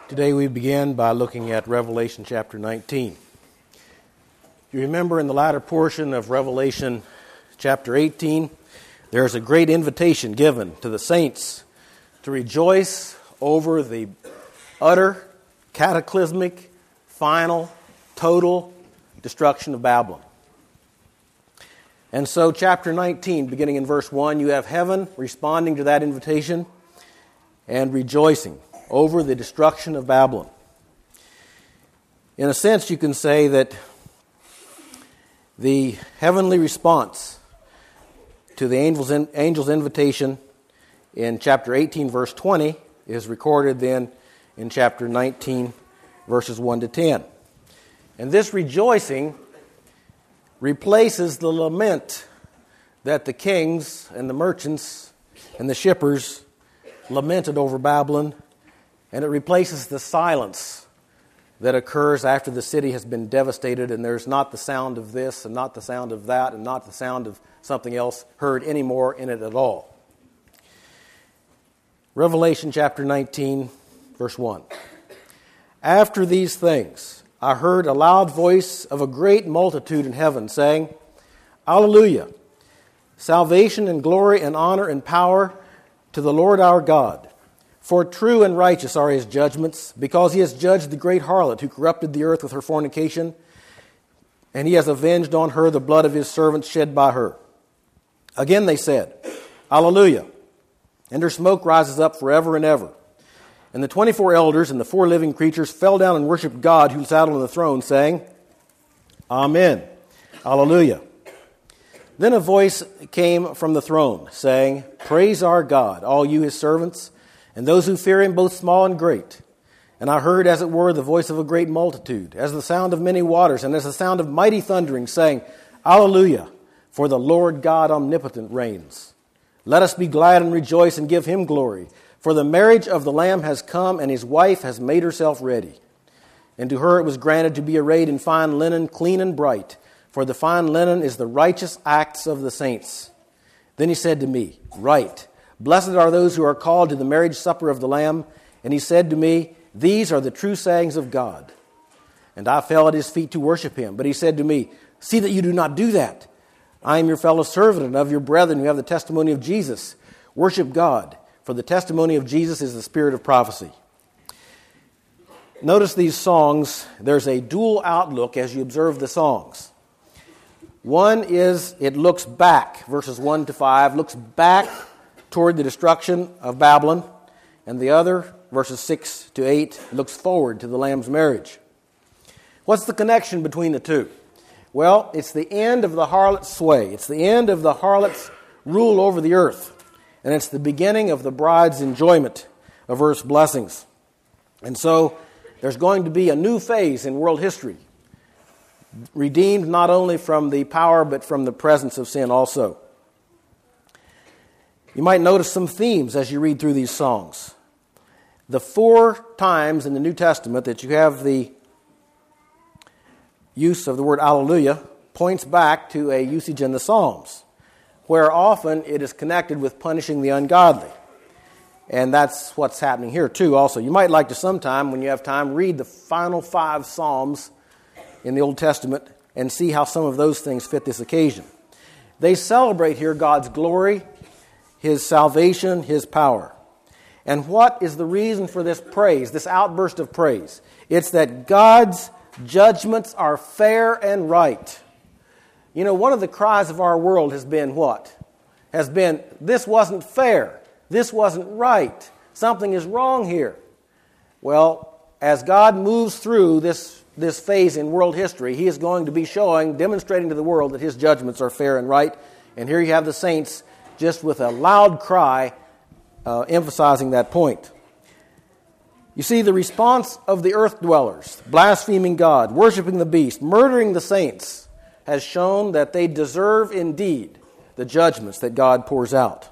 Today we begin by looking at Revelation chapter 19. You remember in the latter portion of Revelation chapter 18, there's a great invitation given to the saints to rejoice over the utter, cataclysmic, final, total destruction of Babylon. And so chapter 19, beginning in verse 1, you have heaven responding to that invitation and rejoicing over the destruction of Babylon. In a sense, you can say that the heavenly response to the angel's invitation in chapter 18, verse 20, is recorded then in chapter 19, verses 1 to 10. And this rejoicing replaces the lament that the kings and the merchants and the shippers lamented over Babylon, and it replaces the silence that occurs after the city has been devastated and there's not the sound of this and not the sound of that and not the sound of something else heard anymore in it at all. Revelation chapter 19, verse 1. After these things, I heard a loud voice of a great multitude in heaven saying, Alleluia! Salvation and glory and honor and power to the Lord our God. For true and righteous are his judgments, because he has judged the great harlot who corrupted the earth with her fornication, and he has avenged on her the blood of his servants shed by her. Again they said, Alleluia! And her smoke rises up forever and ever. And the 24 elders and the 4 living creatures fell down and worshipped God who sat on the throne, saying, Amen. Alleluia. Then a voice came from the throne, saying, Praise our God, all you his servants, and those who fear him, both small and great. And I heard, as it were, the voice of a great multitude, as the sound of many waters, and as the sound of mighty thundering, saying, Alleluia, for the Lord God omnipotent reigns. Let us be glad and rejoice and give him glory, for the marriage of the Lamb has come, and his wife has made herself ready. And to her it was granted to be arrayed in fine linen, clean and bright, for the fine linen is the righteous acts of the saints. Then he said to me, Write, Blessed are those who are called to the marriage supper of the Lamb. And he said to me, These are the true sayings of God. And I fell at his feet to worship him. But he said to me, See that you do not do that. I am your fellow servant and of your brethren who have the testimony of Jesus. Worship God, for the testimony of Jesus is the spirit of prophecy. Notice these songs. There's a dual outlook as you observe the songs. One is, it looks back, verses 1 to 5, looks back toward the destruction of Babylon, and the other, verses 6 to 8, looks forward to the Lamb's marriage. What's the connection between the two? Well, it's the end of the harlot's sway. It's the end of the harlot's rule over the earth. And it's the beginning of the bride's enjoyment of earth's blessings. And so there's going to be a new phase in world history, redeemed not only from the power but from the presence of sin also. You might notice some themes as you read through these songs. The 4 times in the New Testament that you have the use of the word Alleluia points back to a usage in the Psalms, where often it is connected with punishing the ungodly. And that's what's happening here too also. You might like to sometime, when you have time, read the final 5 Psalms in the Old Testament and see how some of those things fit this occasion. They celebrate here God's glory, his salvation, his power. And what is the reason for this praise, this outburst of praise? It's that God's judgments are fair and right. You know, one of the cries of our world has been what? Has been, this wasn't fair. This wasn't right. Something is wrong here. Well, as God moves through this phase in world history, he is going to be demonstrating to the world that his judgments are fair and right. And here you have the saints just with a loud cry emphasizing that point. You see, the response of the earth dwellers, blaspheming God, worshiping the beast, murdering the saints, has shown that they deserve indeed the judgments that God pours out.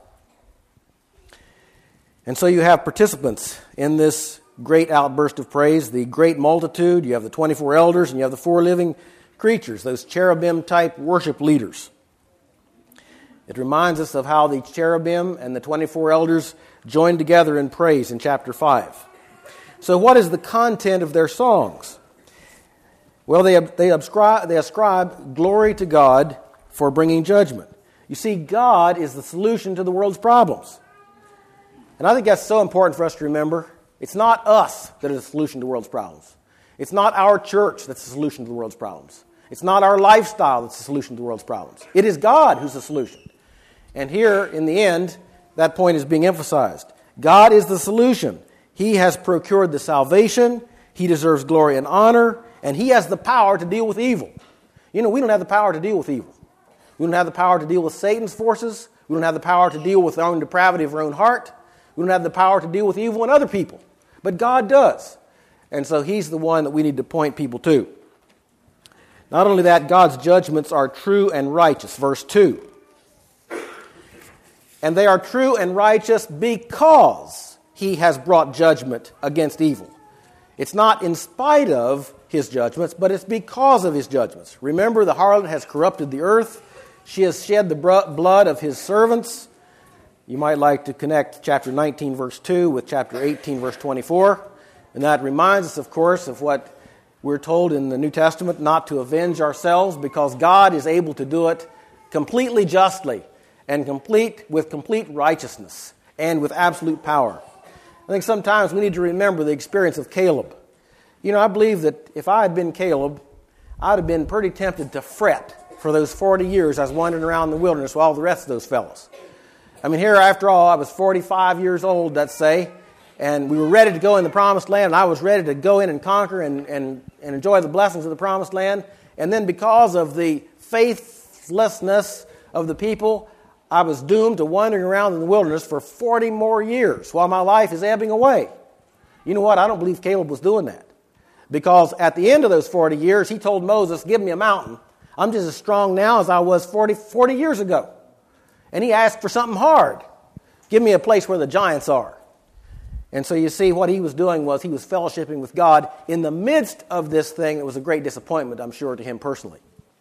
And so you have participants in this great outburst of praise, the great multitude. You have the 24 elders and you have the 4 living creatures, those cherubim-type worship leaders. It reminds us of how the cherubim and the 24 elders joined together in praise in chapter 5. So what is the content of their songs? Well, they ascribe glory to God for bringing judgment. You see, God is the solution to the world's problems. And I think that's so important for us to remember. It's not us that is the solution to the world's problems. It's not our church that's the solution to the world's problems. It's not our lifestyle that's the solution to the world's problems. It is God who's the solution. And here, in the end, that point is being emphasized. God is the solution. He has procured the salvation. He deserves glory and honor. And He has the power to deal with evil. You know, we don't have the power to deal with evil. We don't have the power to deal with Satan's forces. We don't have the power to deal with our own depravity of our own heart. We don't have the power to deal with evil in other people. But God does. And so He's the one that we need to point people to. Not only that, God's judgments are true and righteous. Verse 2. And they are true and righteous because He has brought judgment against evil. It's not in spite of His judgments, but it's because of His judgments. Remember, the harlot has corrupted the earth. She has shed the blood of His servants. You might like to connect chapter 19, verse 2 with chapter 18, verse 24. And that reminds us, of course, of what we're told in the New Testament, not to avenge ourselves, because God is able to do it completely justly and with complete righteousness and with absolute power. I think sometimes we need to remember the experience of Caleb. You know, I believe that if I had been Caleb, I'd have been pretty tempted to fret for those 40 years I was wandering around the wilderness with all the rest of those fellows. I mean, here, after all, I was 45 years old, let's say, and we were ready to go in the Promised Land, and I was ready to go in and conquer and enjoy the blessings of the Promised Land. And then because of the faithlessness of the people, I was doomed to wandering around in the wilderness for 40 more years while my life is ebbing away. You know what? I don't believe Caleb was doing that. Because at the end of those 40 years, he told Moses, give me a mountain. I'm just as strong now as I was 40 years ago. And he asked for something hard. Give me a place where the giants are. And so you see, what he was doing was he was fellowshipping with God in the midst of this thing. It was a great disappointment, I'm sure, to him personally.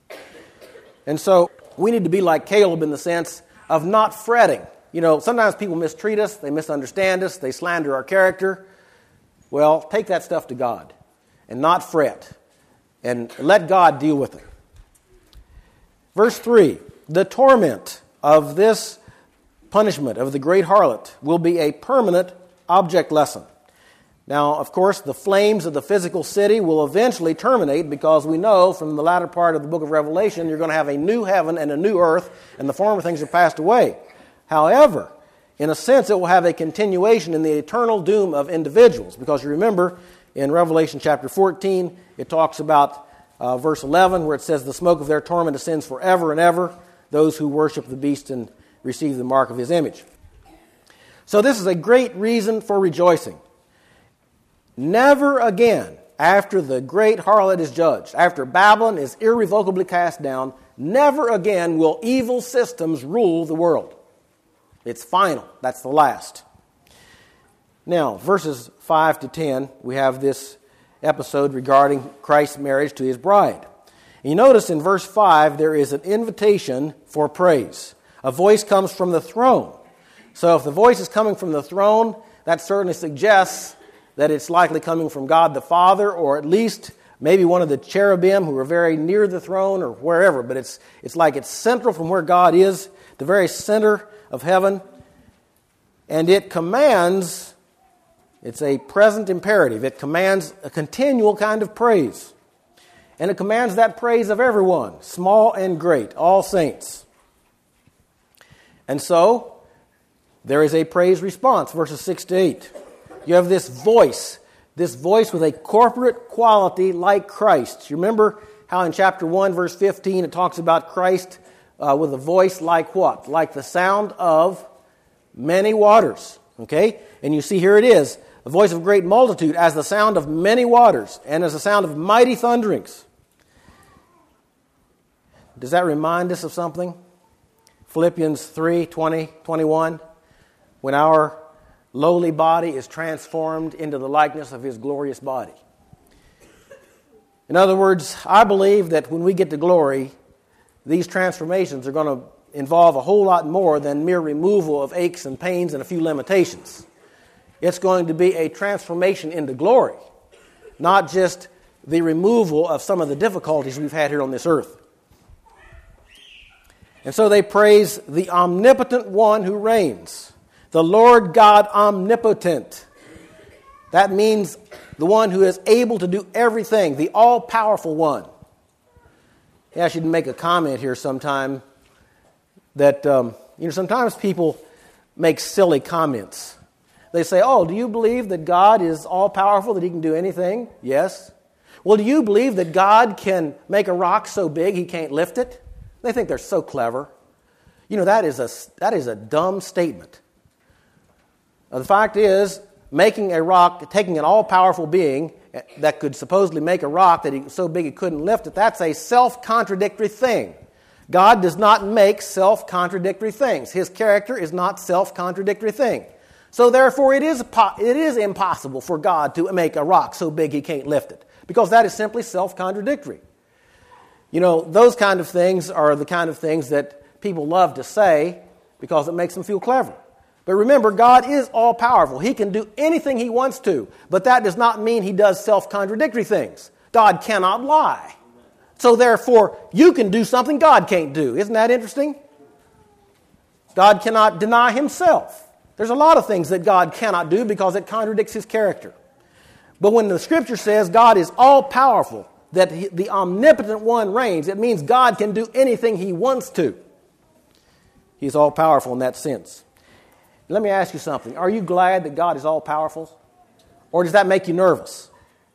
And so we need to be like Caleb in the sense of not fretting. You know, sometimes people mistreat us, they misunderstand us, they slander our character. Well, take that stuff to God and not fret and let God deal with it. Verse 3, the torment of this punishment of the great harlot will be a permanent object lesson. Now, of course, the flames of the physical city will eventually terminate, because we know from the latter part of the book of Revelation you're going to have a new heaven and a new earth, and the former things are passed away. However, in a sense, it will have a continuation in the eternal doom of individuals, because you remember in Revelation chapter 14, it talks about verse 11, where it says, the smoke of their torment ascends forever and ever, those who worship the beast and receive the mark of his image. So this is a great reason for rejoicing. Never again, after the great harlot is judged, after Babylon is irrevocably cast down, never again will evil systems rule the world. It's final. That's the last. Now, verses 5 to 10, we have this episode regarding Christ's marriage to his bride. And you notice in verse 5, there is an invitation for praise. A voice comes from the throne. So if the voice is coming from the throne, that certainly suggests that it's likely coming from God the Father, or at least maybe one of the cherubim who are very near the throne, or wherever. But it's like it's central from where God is, the very center of heaven. And it commands, it's a present imperative, it commands a continual kind of praise. And it commands that praise of everyone, small and great, all saints. And so, there is a praise response, verses 6 to 8. You have this voice with a corporate quality like Christ. You remember how in chapter 1, verse 15, it talks about Christ with a voice like what? Like the sound of many waters. Okay? And you see here it is, the voice of great multitude as the sound of many waters and as the sound of mighty thunderings. Does that remind us of something? Philippians 3, 20, 21. When our lowly body is transformed into the likeness of his glorious body. In other words, I believe that when we get to glory, these transformations are going to involve a whole lot more than mere removal of aches and pains and a few limitations. It's going to be a transformation into glory, not just the removal of some of the difficulties we've had here on this earth. And so they praise the omnipotent one who reigns, the Lord God omnipotent. That means the one who is able to do everything, the all-powerful one. Yeah, I should make a comment here sometime that, sometimes people make silly comments. They say, oh, do you believe that God is all-powerful, that he can do anything? Yes. Well, do you believe that God can make a rock so big he can't lift it? They think they're so clever. That is a dumb statement. The fact is, making a rock, taking an all-powerful being that could supposedly make a rock that he so big he couldn't lift it, that's a self-contradictory thing. God does not make self-contradictory things. His character is not self-contradictory thing. So therefore, it is impossible for God to make a rock so big he can't lift it, because that is simply self-contradictory. Those kind of things are the kind of things that people love to say because it makes them feel clever. But remember, God is all-powerful. He can do anything he wants to, but that does not mean he does self-contradictory things. God cannot lie. So therefore, you can do something God can't do. Isn't that interesting? God cannot deny himself. There's a lot of things that God cannot do because it contradicts his character. But when the Scripture says God is all-powerful, that the omnipotent one reigns, it means God can do anything he wants to. He's all-powerful in that sense. Let me ask you something. Are you glad that God is all-powerful? Or does that make you nervous?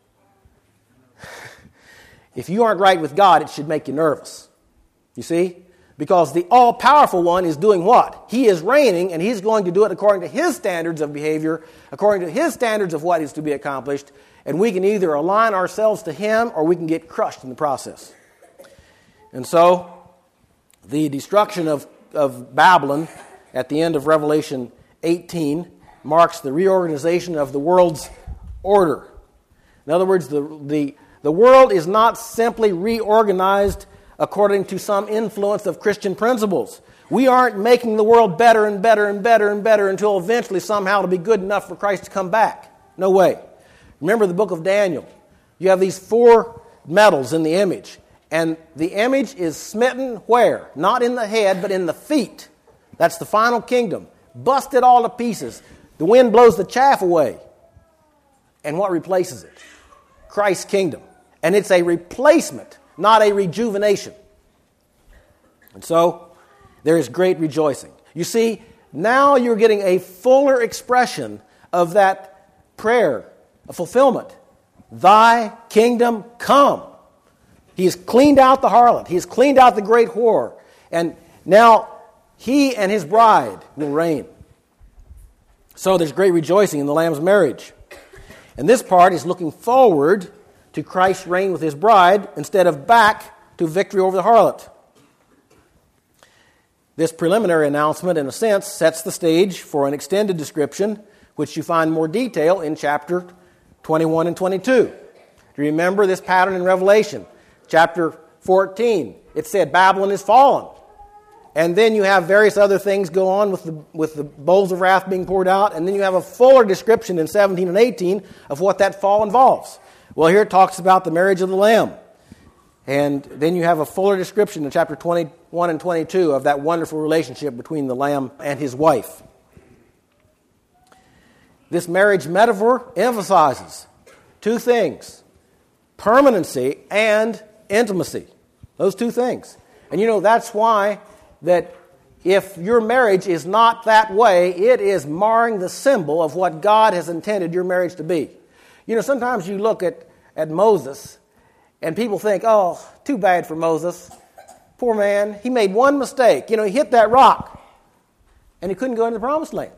If you aren't right with God, it should make you nervous. You see? Because the all-powerful one is doing what? He is reigning, and he's going to do it according to his standards of behavior, according to his standards of what is to be accomplished, and we can either align ourselves to him or we can get crushed in the process. And so, the destruction of Babylon at the end of Revelation 18 marks the reorganization of the world's order. In other words, the world is not simply reorganized according to some influence of Christian principles. We aren't making the world better and better and better and better until eventually somehow it'll be good enough for Christ to come back. No way. Remember the book of Daniel. You have these 4 metals in the image. And the image is smitten where? Not in the head, but in the feet. That's the final kingdom. Busted all to pieces. The wind blows the chaff away. And what replaces it? Christ's kingdom. And it's a replacement, not a rejuvenation. And so, there is great rejoicing. You see, now you're getting a fuller expression of that prayer, a fulfillment. Thy kingdom come. He's cleaned out the harlot. He's cleaned out the great whore. And now he and his bride will reign. So there's great rejoicing in the Lamb's marriage. And this part is looking forward to Christ's reign with his bride instead of back to victory over the harlot. This preliminary announcement, in a sense, sets the stage for an extended description, which you find more detail in chapter 21 and 22. Do you remember this pattern in Revelation? Chapter 14, it said Babylon is fallen. And then you have various other things go on with the bowls of wrath being poured out. And then you have a fuller description in 17 and 18 of what that fall involves. Well, here it talks about the marriage of the Lamb. And then you have a fuller description in chapter 21 and 22 of that wonderful relationship between the Lamb and his wife. This marriage metaphor emphasizes 2 things: permanency and intimacy. Those 2 things. And that's why that if your marriage is not that way, it is marring the symbol of what God has intended your marriage to be. Sometimes you look at Moses and people think, oh, too bad for Moses. Poor man. He made one mistake. He hit that rock and he couldn't go into the promised land.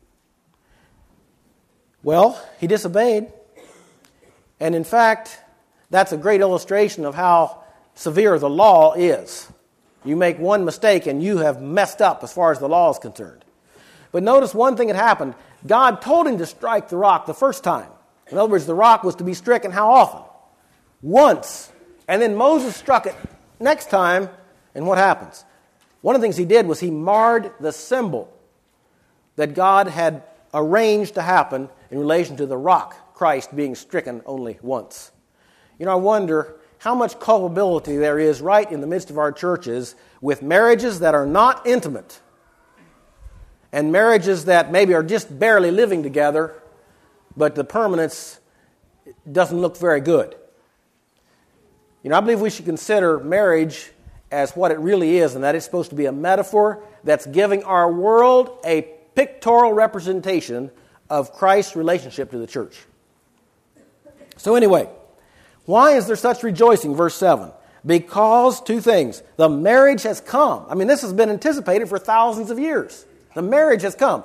Well, he disobeyed. And in fact, that's a great illustration of how severe the law is. You make one mistake and you have messed up as far as the law is concerned. But notice one thing that happened. God told him to strike the rock the first time. In other words, the rock was to be stricken how often? Once. And then Moses struck it next time, and what happens? One of the things he did was he marred the symbol that God had arranged to happen in relation to the rock, Christ, being stricken only once. I wonder how much culpability there is right in the midst of our churches with marriages that are not intimate and marriages that maybe are just barely living together, but the permanence doesn't look very good. I believe we should consider marriage as what it really is, and that it's supposed to be a metaphor that's giving our world a pictorial representation of Christ's relationship to the church. So anyway, why is there such rejoicing? Verse 7. Because two things. The marriage has come. This has been anticipated for thousands of years. The marriage has come.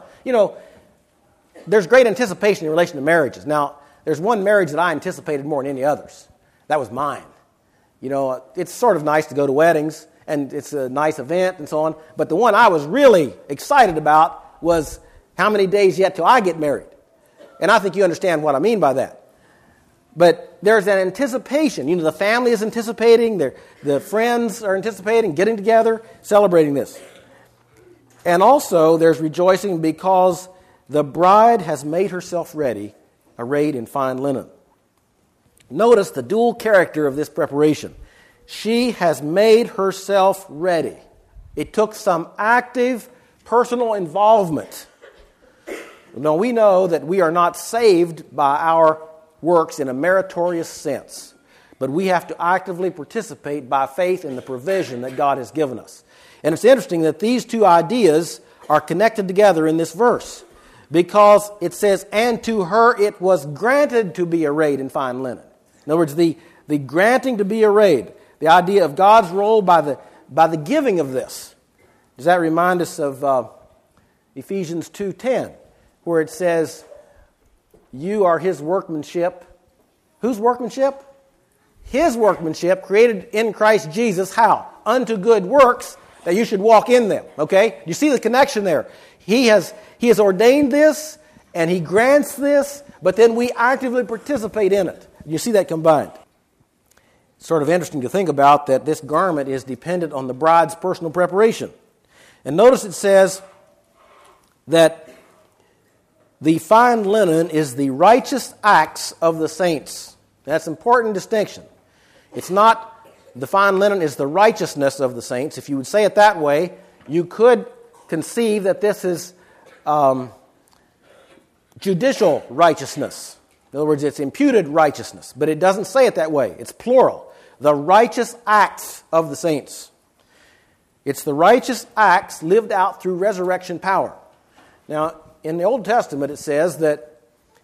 There's great anticipation in relation to marriages. Now, there's one marriage that I anticipated more than any others. That was mine. It's sort of nice to go to weddings, and it's a nice event and so on. But the one I was really excited about was how many days yet till I get married. And I think you understand what I mean by that. But there's an anticipation. The family is anticipating, the friends are anticipating, getting together, celebrating this. And also there's rejoicing because the bride has made herself ready, arrayed in fine linen. Notice the dual character of this preparation. She has made herself ready. It took some active personal involvement. Now, we know that we are not saved by our works in a meritorious sense, but we have to actively participate by faith in the provision that God has given us. And it's interesting that these two ideas are connected together in this verse, because it says, and to her it was granted to be arrayed in fine linen. In other words, the granting to be arrayed, the idea of God's role by the giving of this. Does that remind us of Ephesians 2:10, where it says, you are His workmanship. Whose workmanship? His workmanship, created in Christ Jesus. How? Unto good works, that you should walk in them. Okay? You see the connection there. He has ordained this, and He grants this, but then we actively participate in it. You see that combined. It's sort of interesting to think about that this garment is dependent on the bride's personal preparation. And notice it says that the fine linen is the righteous acts of the saints. That's an important distinction. It's not the fine linen is the righteousness of the saints. If you would say it that way, you could conceive that this is judicial righteousness. In other words, it's imputed righteousness. But it doesn't say it that way. It's plural. The righteous acts of the saints. It's the righteous acts lived out through resurrection power. Now, in the Old Testament, it says that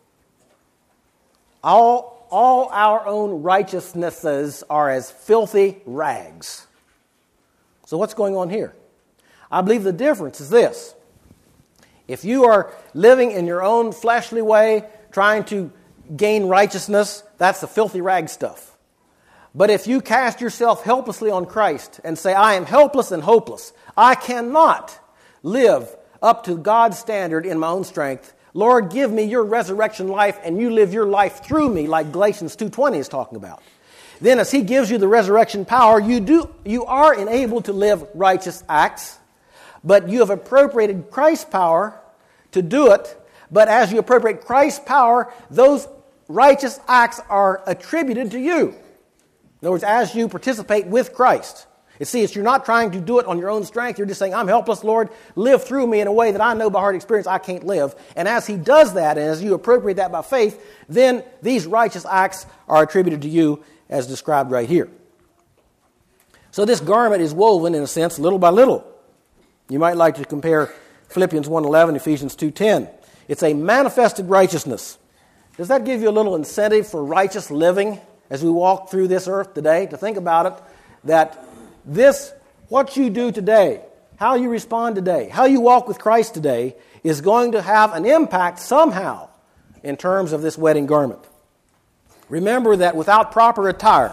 all our own righteousnesses are as filthy rags. So what's going on here? I believe the difference is this. If you are living in your own fleshly way, trying to gain righteousness, that's the filthy rag stuff. But if you cast yourself helplessly on Christ and say, I am helpless and hopeless, I cannot live up to God's standard in my own strength. Lord, give me your resurrection life, and you live your life through me, like Galatians 2:20 is talking about. Then as He gives you the resurrection power, you are enabled to live righteous acts, but you have appropriated Christ's power to do it. But as you appropriate Christ's power, those righteous acts are attributed to you. In other words, as you participate with Christ. You're not trying to do it on your own strength. You're just saying, I'm helpless, Lord. Live through me in a way that I know by heart experience I can't live. And as He does that, and as you appropriate that by faith, then these righteous acts are attributed to you as described right here. So this garment is woven, in a sense, little by little. You might like to compare Philippians 1:11, Ephesians 2:10. It's a manifested righteousness. Does that give you a little incentive for righteous living as we walk through this earth today? To think about it, that what you do today, how you respond today, how you walk with Christ today, is going to have an impact somehow in terms of this wedding garment. Remember that without proper attire,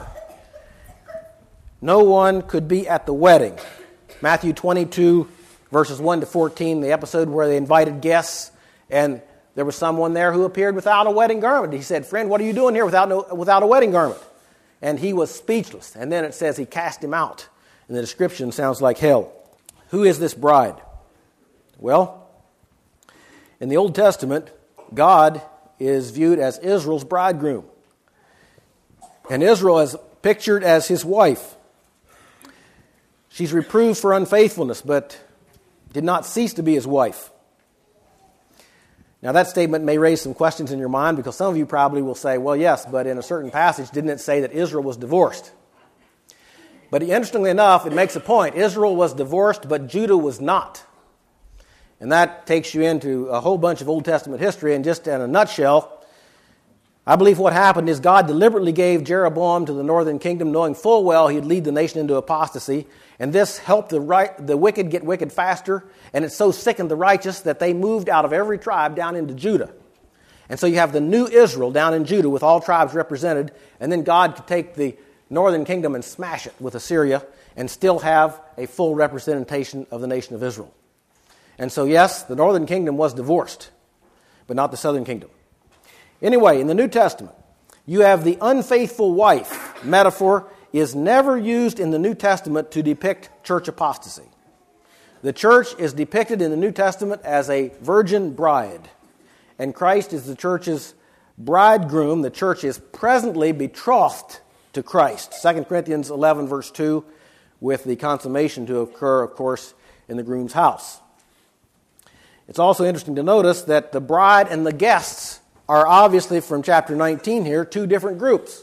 no one could be at the wedding. Matthew 22, verses 1 to 14, the episode where they invited guests, and there was someone there who appeared without a wedding garment. He said, friend, what are you doing here without a wedding garment? And he was speechless. And then it says he cast him out. And the description sounds like hell. Who is this bride? Well, In the Old Testament, God is viewed as Israel's bridegroom. And Israel is pictured as his wife. She's reproved for unfaithfulness, but did not cease to be his wife. Now that statement may raise some questions in your mind, because some of you probably will say, well, yes, but in a certain passage, didn't it say that Israel was divorced? But interestingly enough, it makes a point. Israel was divorced, but Judah was not. And that takes you into a whole bunch of Old Testament history, and just in a nutshell, I believe what happened is God deliberately gave Jeroboam to the northern kingdom, knowing full well he'd lead the nation into apostasy, and this helped the wicked get wicked faster, and it so sickened the righteous that they moved out of every tribe down into Judah. And so you have the new Israel down in Judah with all tribes represented, and then God could take the northern kingdom and smash it with Assyria and still have a full representation of the nation of Israel. And so yes, the northern kingdom was divorced, but not the southern kingdom. Anyway, in the New Testament, you have the unfaithful wife metaphor is never used in the New Testament to depict church apostasy. The church is depicted in the New Testament as a virgin bride, and Christ is the church's bridegroom. The church is presently betrothed to Christ. 2 Corinthians 11, verse 2, with the consummation to occur, of course, in the groom's house. It's also interesting to notice that the bride and the guests are obviously, from chapter 19 here, two different groups.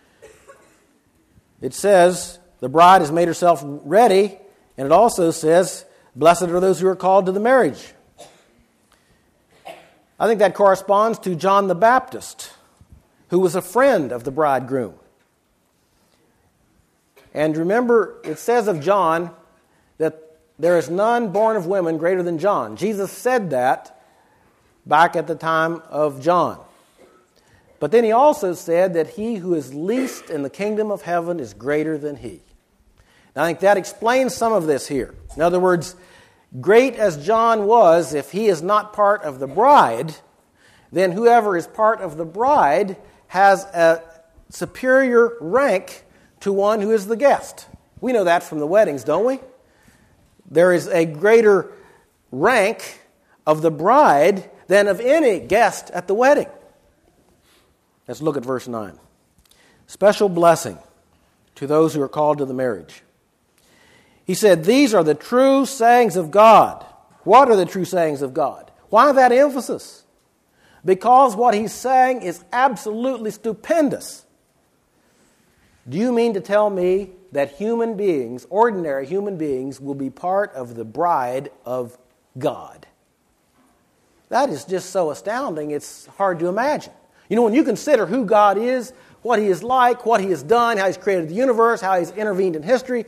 It says the bride has made herself ready, and it also says, blessed are those who are called to the marriage. I think that corresponds to John the Baptist, who was a friend of the bridegroom. And remember, it says of John that there is none born of women greater than John. Jesus said that back at the time of John. But then he also said that he who is least in the kingdom of heaven is greater than he. And I think that explains some of this here. In other words, great as John was, if he is not part of the bride, then whoever is part of the bride has a superior rank to one who is the guest. We know that from the weddings, don't we? There is a greater rank of the bride than of any guest at the wedding. Let's look at verse 9. Special blessing to those who are called to the marriage. He said, these are the true sayings of God. What are the true sayings of God? Why that emphasis? Because what he's saying is absolutely stupendous. Do you mean to tell me that human beings, ordinary human beings, will be part of the bride of God? That is just so astounding, it's hard to imagine. You know, when you consider who God is, what he is like, what he has done, how he's created the universe, how he's intervened in history,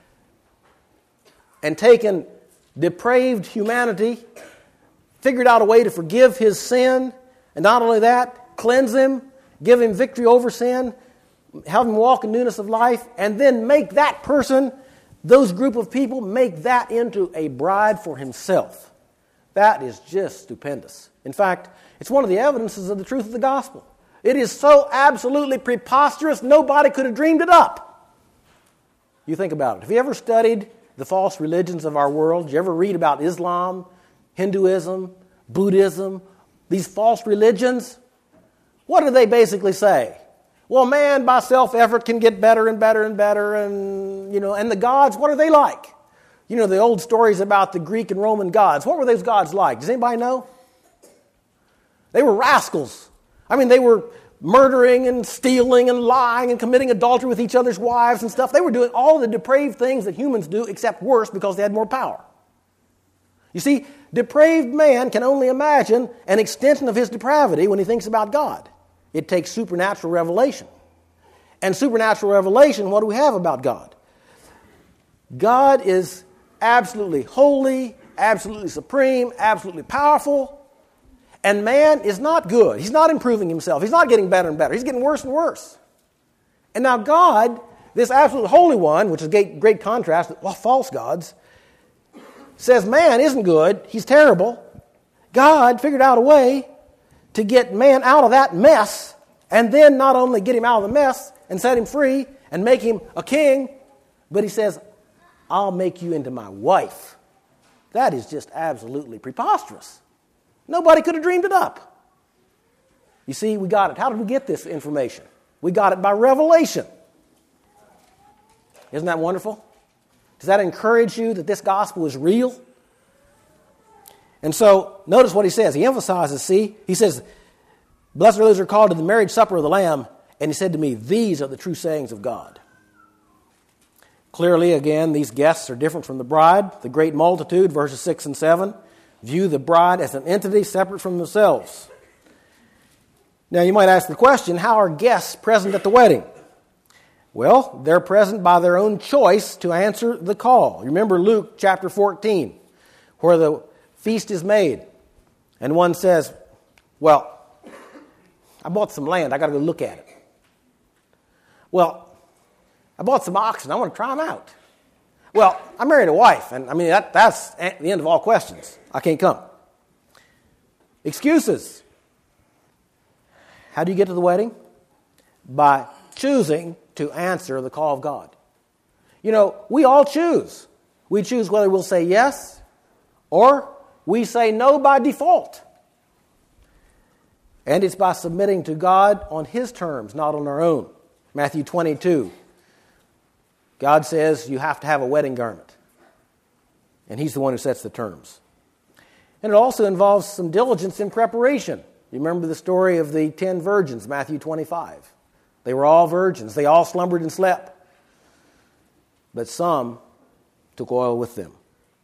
and taken depraved humanity, figured out a way to forgive his sin, and not only that, cleanse him, give him victory over sin, have him walk in newness of life, and then make that person, those group of people, make that into a bride for himself. That is just stupendous. In fact, it's one of the evidences of the truth of the gospel. It is so absolutely preposterous, nobody could have dreamed it up. You think about it. Have you ever studied the false religions of our world? Did you ever read about Islam, Hinduism, Buddhism, these false religions? What do they basically say? Well, man by self-effort can get better and better and better, and the gods, what are they like? You know, the old stories about the Greek and Roman gods. What were those gods like? Does anybody know? They were rascals. I mean, they were murdering and stealing and lying and committing adultery with each other's wives and stuff. They were doing all the depraved things that humans do, except worse because they had more power. You see, depraved man can only imagine an extension of his depravity when he thinks about God. It takes supernatural revelation. And supernatural revelation, what do we have about God? God is absolutely holy, absolutely supreme, absolutely powerful. And man is not good. He's not improving himself. He's not getting better and better. He's getting worse and worse. And now God, this absolute holy one, which is a great contrast with false gods, says man isn't good. He's terrible. God figured out a way to get man out of that mess, and then not only get him out of the mess and set him free and make him a king, but he says, I'll make you into my wife. That is just absolutely preposterous. Nobody could have dreamed it up. You see, we got it. How did we get this information? We got it by revelation. Isn't that wonderful? Does that encourage you that this gospel is real? And so, notice what he says. He emphasizes, he says, blessed are those who are called to the marriage supper of the Lamb. And he said to me, these are the true sayings of God. Clearly, again, these guests are different from the bride. The great multitude, verses 6 and 7, view the bride as an entity separate from themselves. Now, you might ask the question, how are guests present at the wedding? Well, they're present by their own choice to answer the call. Remember Luke chapter 14, where the feast is made. And one says, well, I bought some land. I got to go look at it. Well, I bought some oxen. I want to try them out. Well, I married a wife. And I mean, that's the end of all questions. I can't come. Excuses. How do you get to the wedding? By choosing to answer the call of God. You know, we all choose. We choose whether we'll say yes or we say no by default. And it's by submitting to God on His terms, not on our own. Matthew 22. God says you have to have a wedding garment. And He's the one who sets the terms. And it also involves some diligence in preparation. You remember the story of the 10 virgins, Matthew 25. They were all virgins. They all slumbered and slept. But some took oil with them.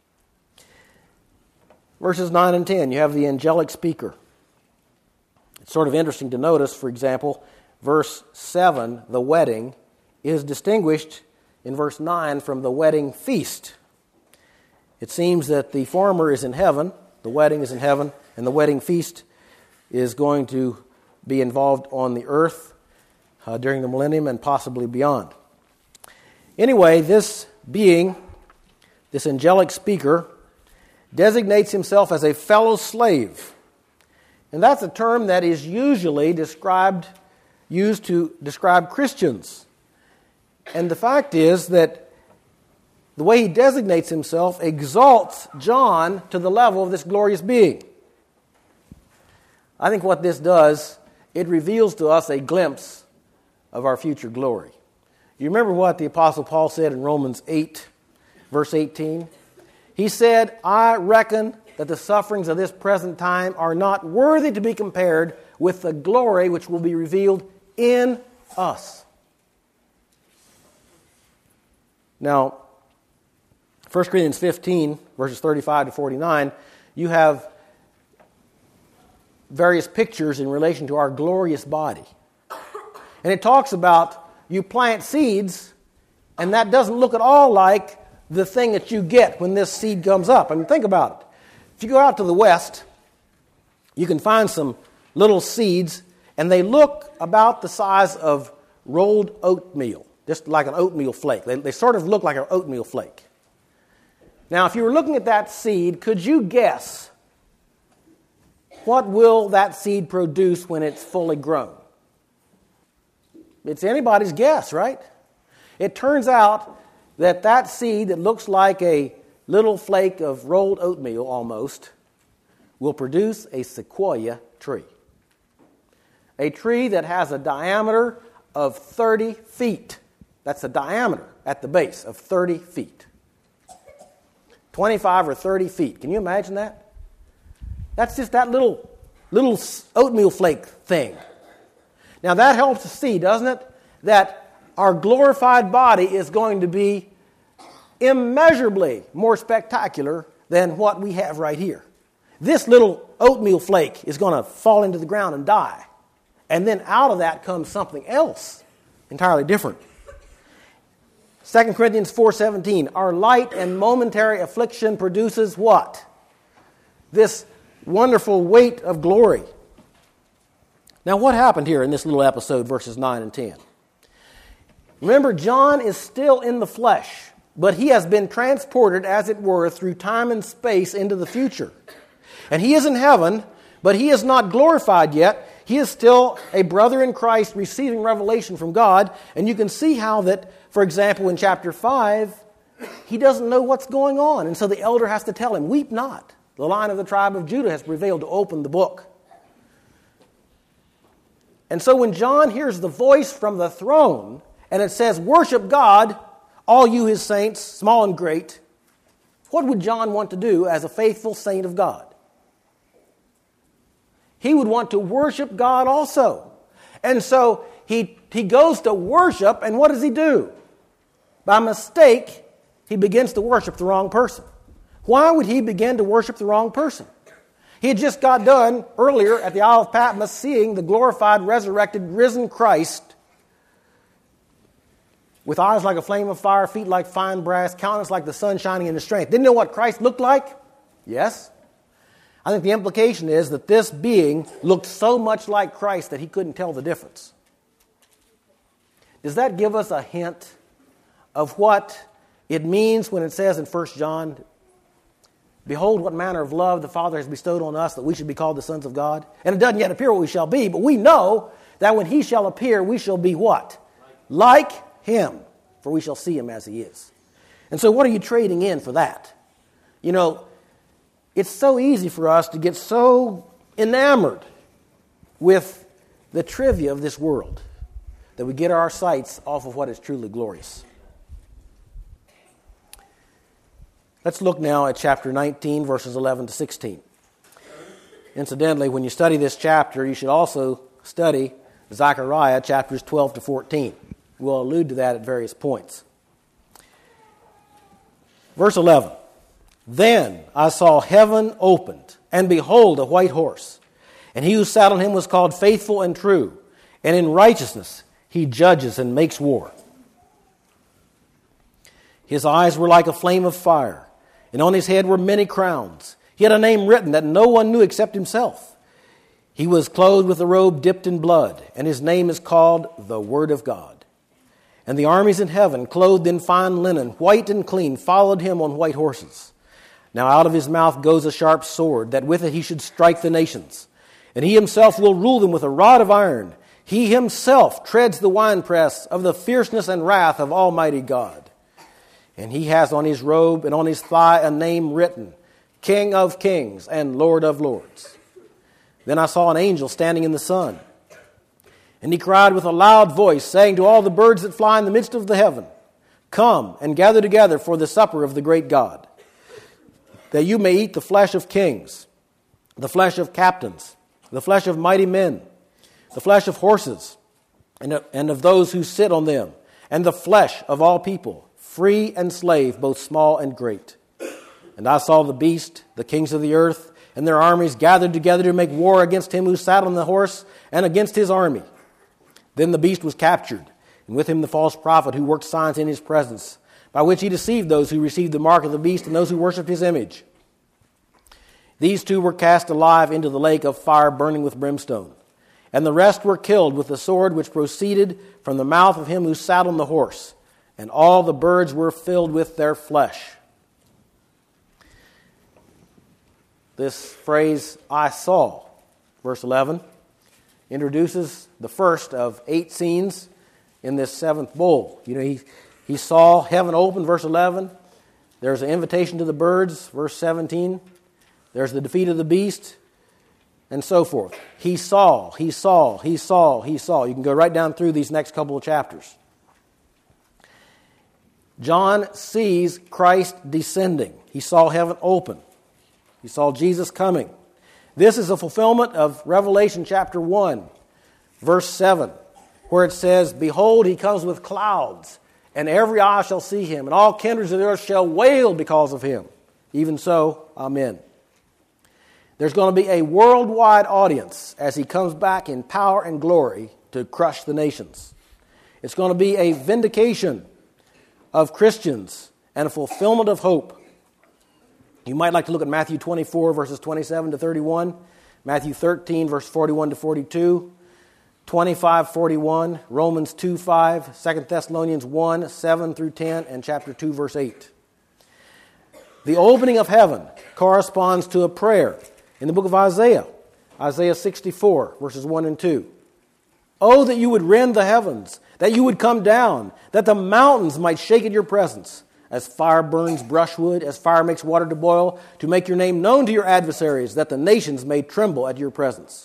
Verses 9 and 10, you have the angelic speaker. It's sort of interesting to notice, for example, verse 7, the wedding, is distinguished in verse 9 from the wedding feast. It seems that the former is in heaven, the wedding is in heaven, and the wedding feast is going to be involved on the earth during the millennium and possibly beyond. Anyway, this being, this angelic speaker, designates himself as a fellow slave. And that's a term that is usually used to describe Christians. And the fact is that the way he designates himself exalts John to the level of this glorious being. I think what this does, it reveals to us a glimpse of our future glory. You remember what the Apostle Paul said in Romans 8, verse 18? He said, I reckon that the sufferings of this present time are not worthy to be compared with the glory which will be revealed in us. Now, 1 Corinthians 15, verses 35 to 49, you have various pictures in relation to our glorious body. And it talks about you plant seeds, and that doesn't look at all like the thing that you get when this seed comes up. I mean, think about it. If you go out to the west, you can find some little seeds, and they look about the size of rolled oatmeal, just like an oatmeal flake. They sort of look like an oatmeal flake. Now, if you were looking at that seed, could you guess what will that seed produce when it's fully grown? It's anybody's guess, right? It turns out that seed that looks like a little flake of rolled oatmeal almost will produce a sequoia tree. A tree that has a diameter of 30 feet. That's the diameter at the base of 30 feet. 25 or 30 feet. Can you imagine that? That's just that little oatmeal flake thing. Now that helps us see, doesn't it, that our glorified body is going to be immeasurably more spectacular than what we have right here. This little oatmeal flake is going to fall into the ground and die. And then out of that comes something else entirely different. 2 Corinthians 4:17, our light and momentary affliction produces what? This wonderful weight of glory. Now what happened here in this little episode, verses 9 and 10? Remember, John is still in the flesh, but he has been transported, as it were, through time and space into the future. And he is in heaven, but he is not glorified yet. He is still a brother in Christ receiving revelation from God. And you can see how that, for example, in chapter 5, he doesn't know what's going on. And so the elder has to tell him, weep not. The Lion of the tribe of Judah has prevailed to open the book. And so when John hears the voice from the throne, and it says, worship God, all you his saints, small and great, what would John want to do as a faithful saint of God? He would want to worship God also. And so he goes to worship, and what does he do? By mistake, he begins to worship the wrong person. Why would he begin to worship the wrong person? He had just got done earlier at the Isle of Patmos seeing the glorified, resurrected, risen Christ with eyes like a flame of fire, feet like fine brass, countenance like the sun shining in his strength. Didn't know what Christ looked like? Yes. I think the implication is that this being looked so much like Christ that he couldn't tell the difference. Does that give us a hint of what it means when it says in 1 John, behold what manner of love the Father has bestowed on us that we should be called the sons of God? And it doesn't yet appear what we shall be, but we know that when he shall appear, we shall be what? Like him, for we shall see him as he is. And so what are you trading in for that? You know, it's so easy for us to get so enamored with the trivia of this world that we get our sights off of what is truly glorious. Let's look now at chapter 19, verses 11 to 16. Incidentally, when you study this chapter, you should also study Zechariah chapters 12 to 14. We'll allude to that at various points. Verse 11. Then I saw heaven opened, and behold, a white horse. And he who sat on him was called Faithful and True, and in righteousness he judges and makes war. His eyes were like a flame of fire, and on his head were many crowns. He had a name written that no one knew except himself. He was clothed with a robe dipped in blood, and his name is called the Word of God. And the armies in heaven, clothed in fine linen, white and clean, followed him on white horses. Now out of his mouth goes a sharp sword, that with it he should strike the nations. And he himself will rule them with a rod of iron. He himself treads the winepress of the fierceness and wrath of Almighty God. And he has on his robe and on his thigh a name written, King of Kings and Lord of Lords. Then I saw an angel standing in the sun. And he cried with a loud voice, saying to all the birds that fly in the midst of the heaven, come and gather together for the supper of the great God, that you may eat the flesh of kings, the flesh of captains, the flesh of mighty men, the flesh of horses, and of those who sit on them, and the flesh of all people, free and slave, both small and great. And I saw the beast, the kings of the earth, and their armies gathered together to make war against him who sat on the horse and against his army. Then the beast was captured, and with him the false prophet who worked signs in his presence, by which he deceived those who received the mark of the beast and those who worshipped his image. These two were cast alive into the lake of fire burning with brimstone. And the rest were killed with the sword which proceeded from the mouth of him who sat on the horse. And all the birds were filled with their flesh. This phrase, I saw, verse 11, introduces the first of 8 scenes in this 7th bowl. You know, he saw heaven open, verse 11. There's an invitation to the birds, verse 17. There's the defeat of the beast, and so forth. He saw, he saw, he saw, he saw. You can go right down through these next couple of chapters. John sees Christ descending. He saw heaven open. He saw Jesus coming. This is a fulfillment of Revelation chapter 1, verse 7, where it says, behold, he comes with clouds, and every eye shall see him, and all kindreds of the earth shall wail because of him. Even so, amen. There's going to be a worldwide audience as he comes back in power and glory to crush the nations. It's going to be a vindication of Christians and a fulfillment of hope. You might like to look at Matthew 24, verses 27 to 31, Matthew 13, verse 41 to 42, 25, 41, Romans 2, 5, 2 Thessalonians 1, 7 through 10, and chapter 2, verse 8. The opening of heaven corresponds to a prayer in the book of Isaiah, Isaiah 64, verses 1 and 2. Oh, that you would rend the heavens, that you would come down, that the mountains might shake at your presence. as fire burns brushwood, as fire makes water to boil, to make your name known to your adversaries, that the nations may tremble at your presence.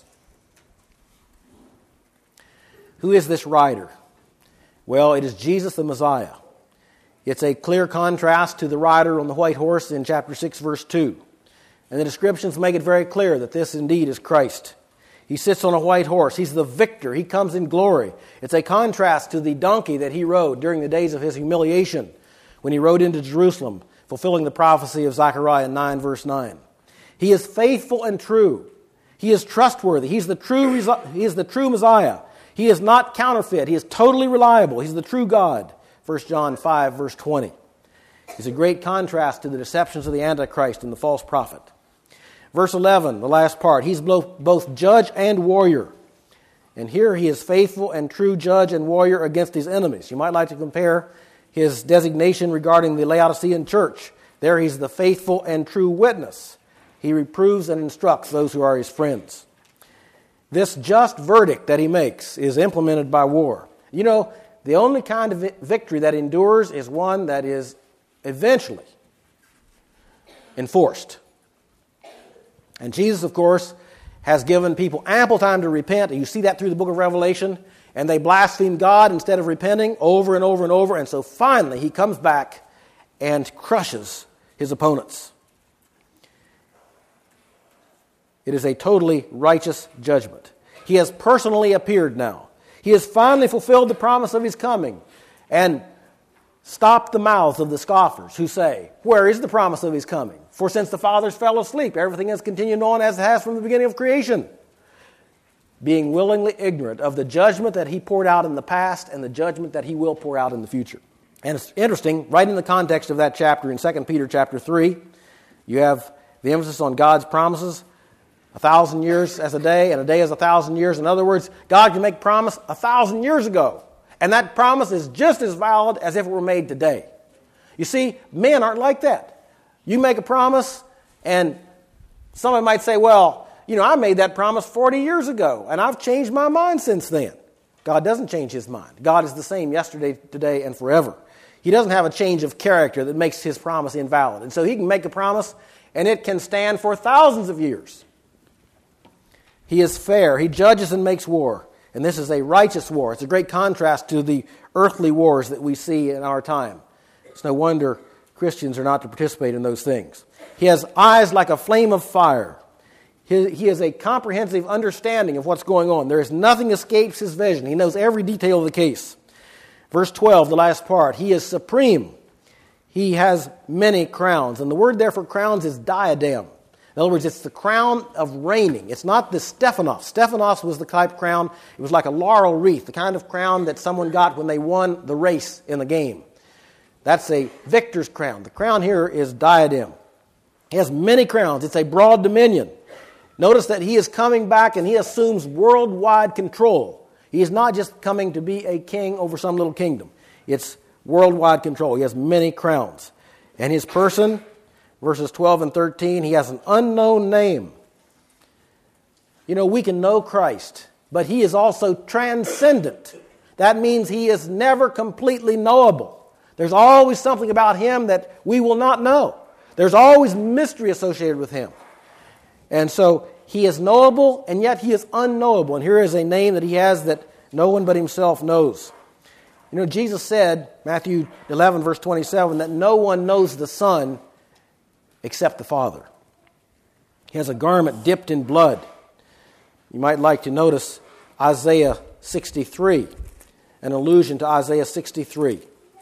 Who is this rider? Well, it is Jesus the Messiah. It's a clear contrast to the rider on the white horse in chapter 6, verse 2. And the descriptions make it very clear that this indeed is Christ. He sits on a white horse. He's the victor. He comes in glory. It's a contrast to the donkey that he rode during the days of his humiliation when he rode into Jerusalem, fulfilling the prophecy of Zechariah 9, verse 9. He is faithful and true. He is trustworthy. He is the true Messiah. He is not counterfeit. He is totally reliable. He's the true God. 1 John 5, verse 20. He's a great contrast to the deceptions of the Antichrist and the false prophet. Verse 11, the last part, he's both judge and warrior. And here he is faithful and true judge and warrior against his enemies. You might like to compare his designation regarding the Laodicean church. There he's the faithful and true witness. He reproves and instructs those who are his friends. This just verdict that he makes is implemented by war. You know, the only kind of victory that endures is one that is eventually enforced. And Jesus, of course, has given people ample time to repent. You see that through the book of Revelation. And they blaspheme God instead of repenting over and over and over. And so finally he comes back and crushes his opponents. It is a totally righteous judgment. He has personally appeared now. He has finally fulfilled the promise of his coming and stopped the mouths of the scoffers who say, "Where is the promise of his coming? For since the fathers fell asleep, everything has continued on as it has from the beginning of creation." Being willingly ignorant of the judgment that he poured out in the past and the judgment that he will pour out in the future. And it's interesting, right in the context of that chapter in 2 Peter chapter 3, you have the emphasis on God's promises. 1,000 years as a day, and a day as 1,000 years. In other words, God can make a promise 1,000 years ago, and that promise is just as valid as if it were made today. You see, men aren't like that. You make a promise, and somebody might say, "Well, you know, I made that promise 40 years ago, and I've changed my mind since then." God doesn't change his mind. God is the same yesterday, today, and forever. He doesn't have a change of character that makes his promise invalid. And so he can make a promise, and it can stand for thousands of years. He is fair. He judges and makes war. And this is a righteous war. It's a great contrast to the earthly wars that we see in our time. It's no wonder Christians are not to participate in those things. He has eyes like a flame of fire. He has a comprehensive understanding of what's going on. There is nothing escapes his vision. He knows every detail of the case. Verse 12, the last part. He is supreme. He has many crowns. And the word there for crowns is diadem. In other words, it's the crown of reigning. It's not the Stephanos. Stephanos was the type crown. It was like a laurel wreath, the kind of crown that someone got when they won the race in the game. That's a victor's crown. The crown here is diadem. He has many crowns. It's a broad dominion. Notice that he is coming back and he assumes worldwide control. He is not just coming to be a king over some little kingdom. It's worldwide control. He has many crowns. And his person, verses 12 and 13, he has an unknown name. You know, we can know Christ, but he is also transcendent. That means he is never completely knowable. There's always something about him that we will not know. There's always mystery associated with him. And so he is knowable, and yet he is unknowable. And here is a name that he has that no one but himself knows. You know, Jesus said, Matthew 11, verse 27, that no one knows the Son except the Father. He has a garment dipped in blood. You might like to notice Isaiah 63, an allusion to Isaiah 63.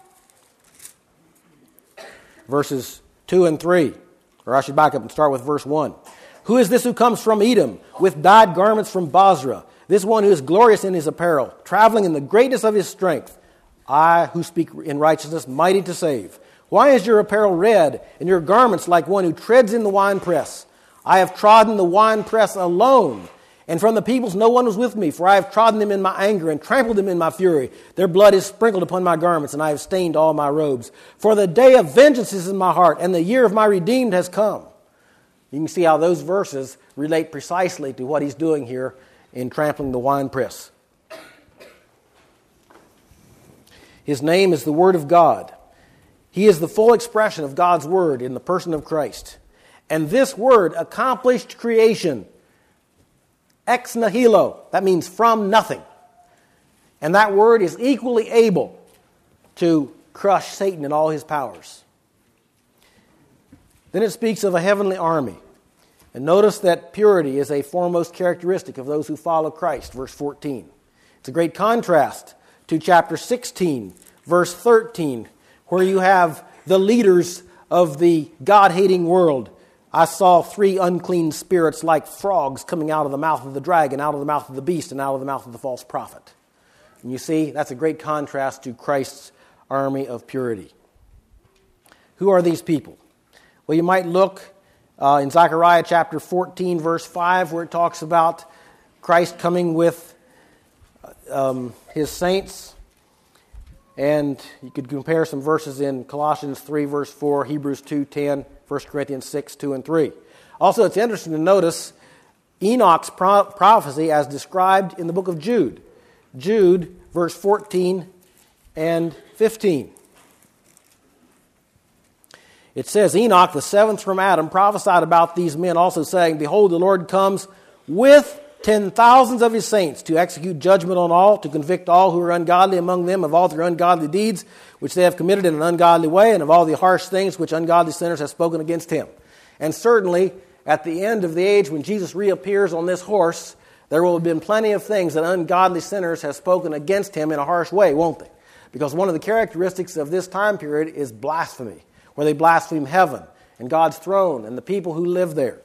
Verses 2 and 3. Or I should back up and start with verse 1. Who is this who comes from Edom with dyed garments from Basra? This one who is glorious in his apparel, traveling in the greatness of his strength. I who speak in righteousness, mighty to save. Why is your apparel red and your garments like one who treads in the winepress? I have trodden the winepress alone, and from the peoples no one was with me, for I have trodden them in my anger and trampled them in my fury. Their blood is sprinkled upon my garments, and I have stained all my robes. For the day of vengeance is in my heart, and the year of my redeemed has come. You can see how those verses relate precisely to what he's doing here in trampling the winepress. His name is the Word of God. He is the full expression of God's Word in the person of Christ. And this Word accomplished creation. Ex nihilo. That means from nothing. And that Word is equally able to crush Satan and all his powers. Then it speaks of a heavenly army. And notice that purity is a foremost characteristic of those who follow Christ, verse 14. It's a great contrast to chapter 16, verse 13, where you have the leaders of the God-hating world. I saw 3 unclean spirits like frogs coming out of the mouth of the dragon, out of the mouth of the beast, and out of the mouth of the false prophet. And you see, that's a great contrast to Christ's army of purity. Who are these people? Well, you might look in Zechariah chapter 14, verse 5, where it talks about Christ coming with his saints. And you could compare some verses in Colossians 3, verse 4, Hebrews 2:10, 1 Corinthians 6, 2 and 3. Also, it's interesting to notice Enoch's prophecy as described in the book of Jude. Jude, verse 14 and 15. It says, Enoch, the seventh from Adam, prophesied about these men, also saying, Behold, the Lord comes with 10,000s of his saints to execute judgment on all, to convict all who are ungodly among them of all their ungodly deeds, which they have committed in an ungodly way, and of all the harsh things which ungodly sinners have spoken against him. And certainly, at the end of the age, when Jesus reappears on this horse, there will have been plenty of things that ungodly sinners have spoken against him in a harsh way, won't they? Because one of the characteristics of this time period is blasphemy, where they blaspheme heaven and God's throne and the people who live there.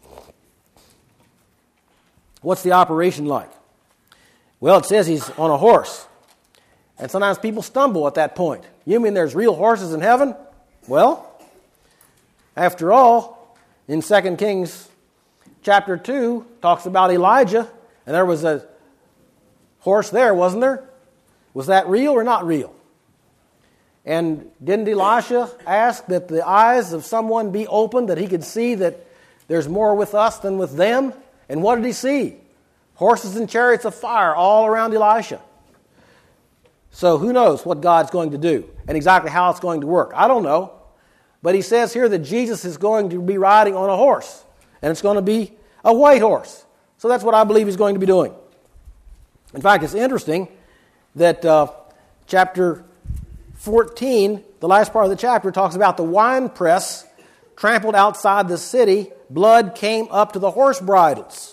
What's the operation like? Well, it says he's on a horse. And sometimes people stumble at that point. You mean there's real horses in heaven? Well, after all, in 2 Kings chapter 2 talks about Elijah, and there was a horse there, wasn't there? Was that real or not real? And didn't Elisha ask that the eyes of someone be opened, that he could see that there's more with us than with them? And what did he see? Horses and chariots of fire all around Elisha. So who knows what God's going to do and exactly how it's going to work? I don't know. But he says here that Jesus is going to be riding on a horse. And it's going to be a white horse. So that's what I believe he's going to be doing. In fact, it's interesting that chapter 14, the last part of the chapter, talks about the winepress trampled outside the city. Blood came up to the horse bridles.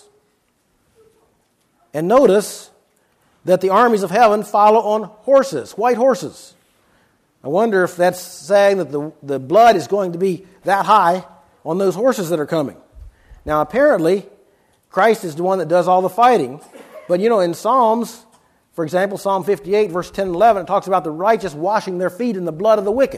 And notice that the armies of heaven follow on horses, white horses. I wonder if that's saying that the blood is going to be that high on those horses that are coming. Now, apparently, Christ is the one that does all the fighting. But, in Psalms, for example, Psalm 58, verse 10 and 11, it talks about the righteous washing their feet in the blood of the wicked.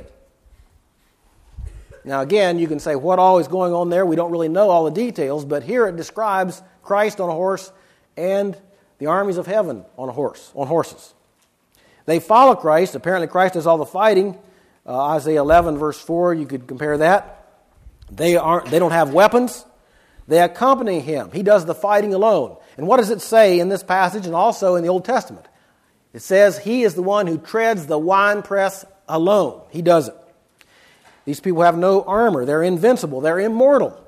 Now, again, you can say, what all is going on there? We don't really know all the details, but here it describes Christ on a horse and the armies of heaven on horses. They follow Christ. Apparently, Christ does all the fighting. Isaiah 11, verse 4, you could compare that. They don't have weapons. They accompany him. He does the fighting alone. And what does it say in this passage and also in the Old Testament? It says he is the one who treads the winepress alone. He does it. These people have no armor. They're invincible. They're immortal.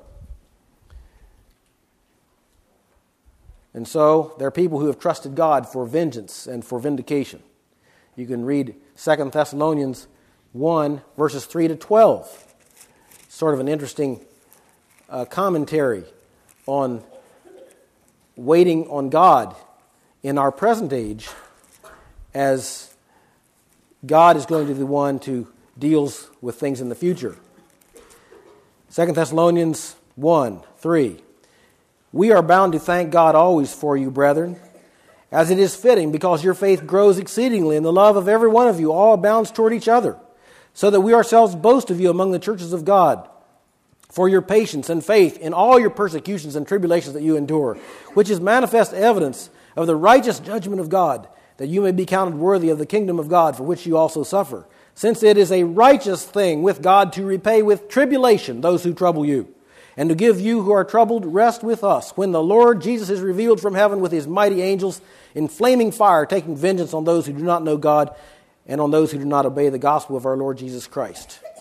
And so they're people who have trusted God for vengeance and for vindication. You can read 2 Thessalonians 1, verses 3 to 12. Sort of an interesting commentary on waiting on God in our present age, as God is going to be the one who deals with things in the future. 2 Thessalonians 1, 3. We are bound to thank God always for you, brethren, as it is fitting, because your faith grows exceedingly, and the love of every one of you all abounds toward each other, so that we ourselves boast of you among the churches of God, for your patience and faith in all your persecutions and tribulations that you endure, which is manifest evidence of the righteous judgment of God, that you may be counted worthy of the kingdom of God, for which you also suffer, since it is a righteous thing with God to repay with tribulation those who trouble you, and to give you who are troubled rest with us, when the Lord Jesus is revealed from heaven with his mighty angels in flaming fire, taking vengeance on those who do not know God and on those who do not obey the gospel of our Lord Jesus Christ.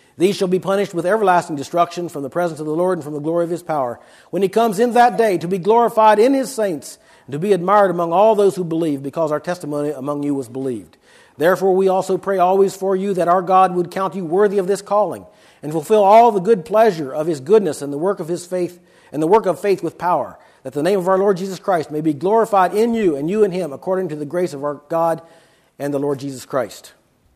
These shall be punished with everlasting destruction from the presence of the Lord and from the glory of his power, when he comes in that day to be glorified in his saints and to be admired among all those who believe, because our testimony among you was believed. Therefore we also pray always for you, that our God would count you worthy of this calling, and fulfill all the good pleasure of his goodness and the work of his faith, and the work of faith with power, that the name of our Lord Jesus Christ may be glorified in you and you in him, according to the grace of our God and the Lord Jesus Christ.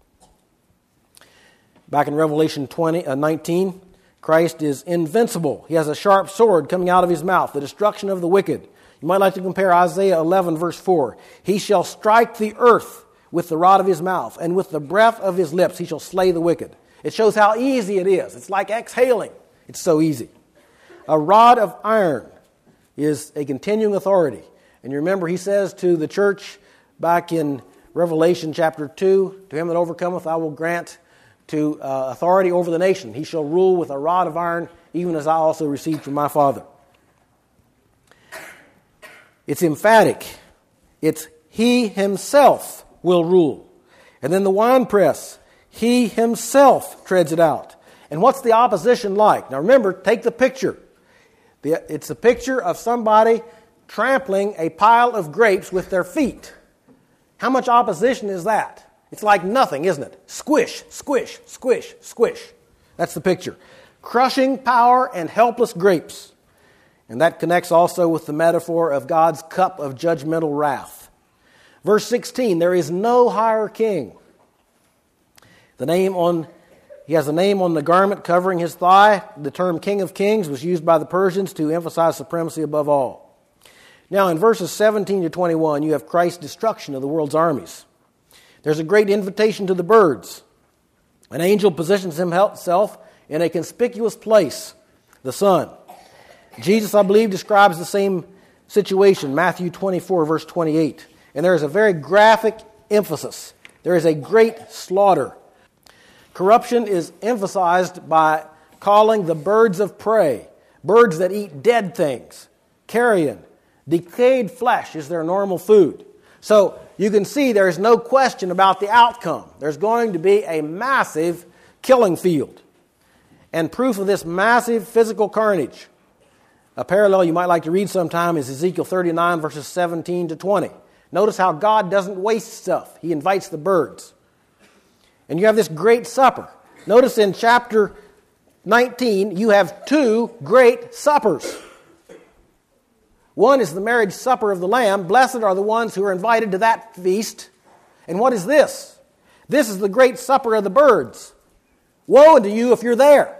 Back in Revelation 19, Christ is invincible. He has a sharp sword coming out of his mouth, the destruction of the wicked. You might like to compare Isaiah 11, verse 4. He shall strike the earth with the rod of his mouth, and with the breath of his lips he shall slay the wicked. It shows how easy it is. It's like exhaling. It's so easy. A rod of iron is a continuing authority. And you remember he says to the church back in Revelation chapter 2, to him that overcometh I will grant to authority over the nation. He shall rule with a rod of iron, even as I also received from my Father. It's emphatic. It's he himself will rule. And then the winepress, he himself treads it out. And what's the opposition like? Now remember, take the picture. It's a picture of somebody trampling a pile of grapes with their feet. How much opposition is that? It's like nothing, isn't it? Squish, squish, squish, squish. That's the picture. Crushing power and helpless grapes. And that connects also with the metaphor of God's cup of judgmental wrath. Verse 16, there is no higher king. He has a name on the garment covering his thigh. The term King of Kings was used by the Persians to emphasize supremacy above all. Now in verses 17 to 21, you have Christ's destruction of the world's armies. There's a great invitation to the birds. An angel positions himself in a conspicuous place, the sun. Jesus, I believe, describes the same situation, Matthew 24, verse 28. And there is a very graphic emphasis. There is a great slaughter. Corruption is emphasized by calling the birds of prey, birds that eat dead things, carrion, decayed flesh is their normal food. So you can see there's no question about the outcome. There's going to be a massive killing field. And proof of this massive physical carnage, a parallel you might like to read sometime, is Ezekiel 39, verses 17 to 20. Notice how God doesn't waste stuff. He invites the birds. And you have this great supper. Notice in chapter 19, you have two great suppers. One is the marriage supper of the Lamb. Blessed are the ones who are invited to that feast. And what is this? This is the great supper of the birds. Woe unto you if you're there.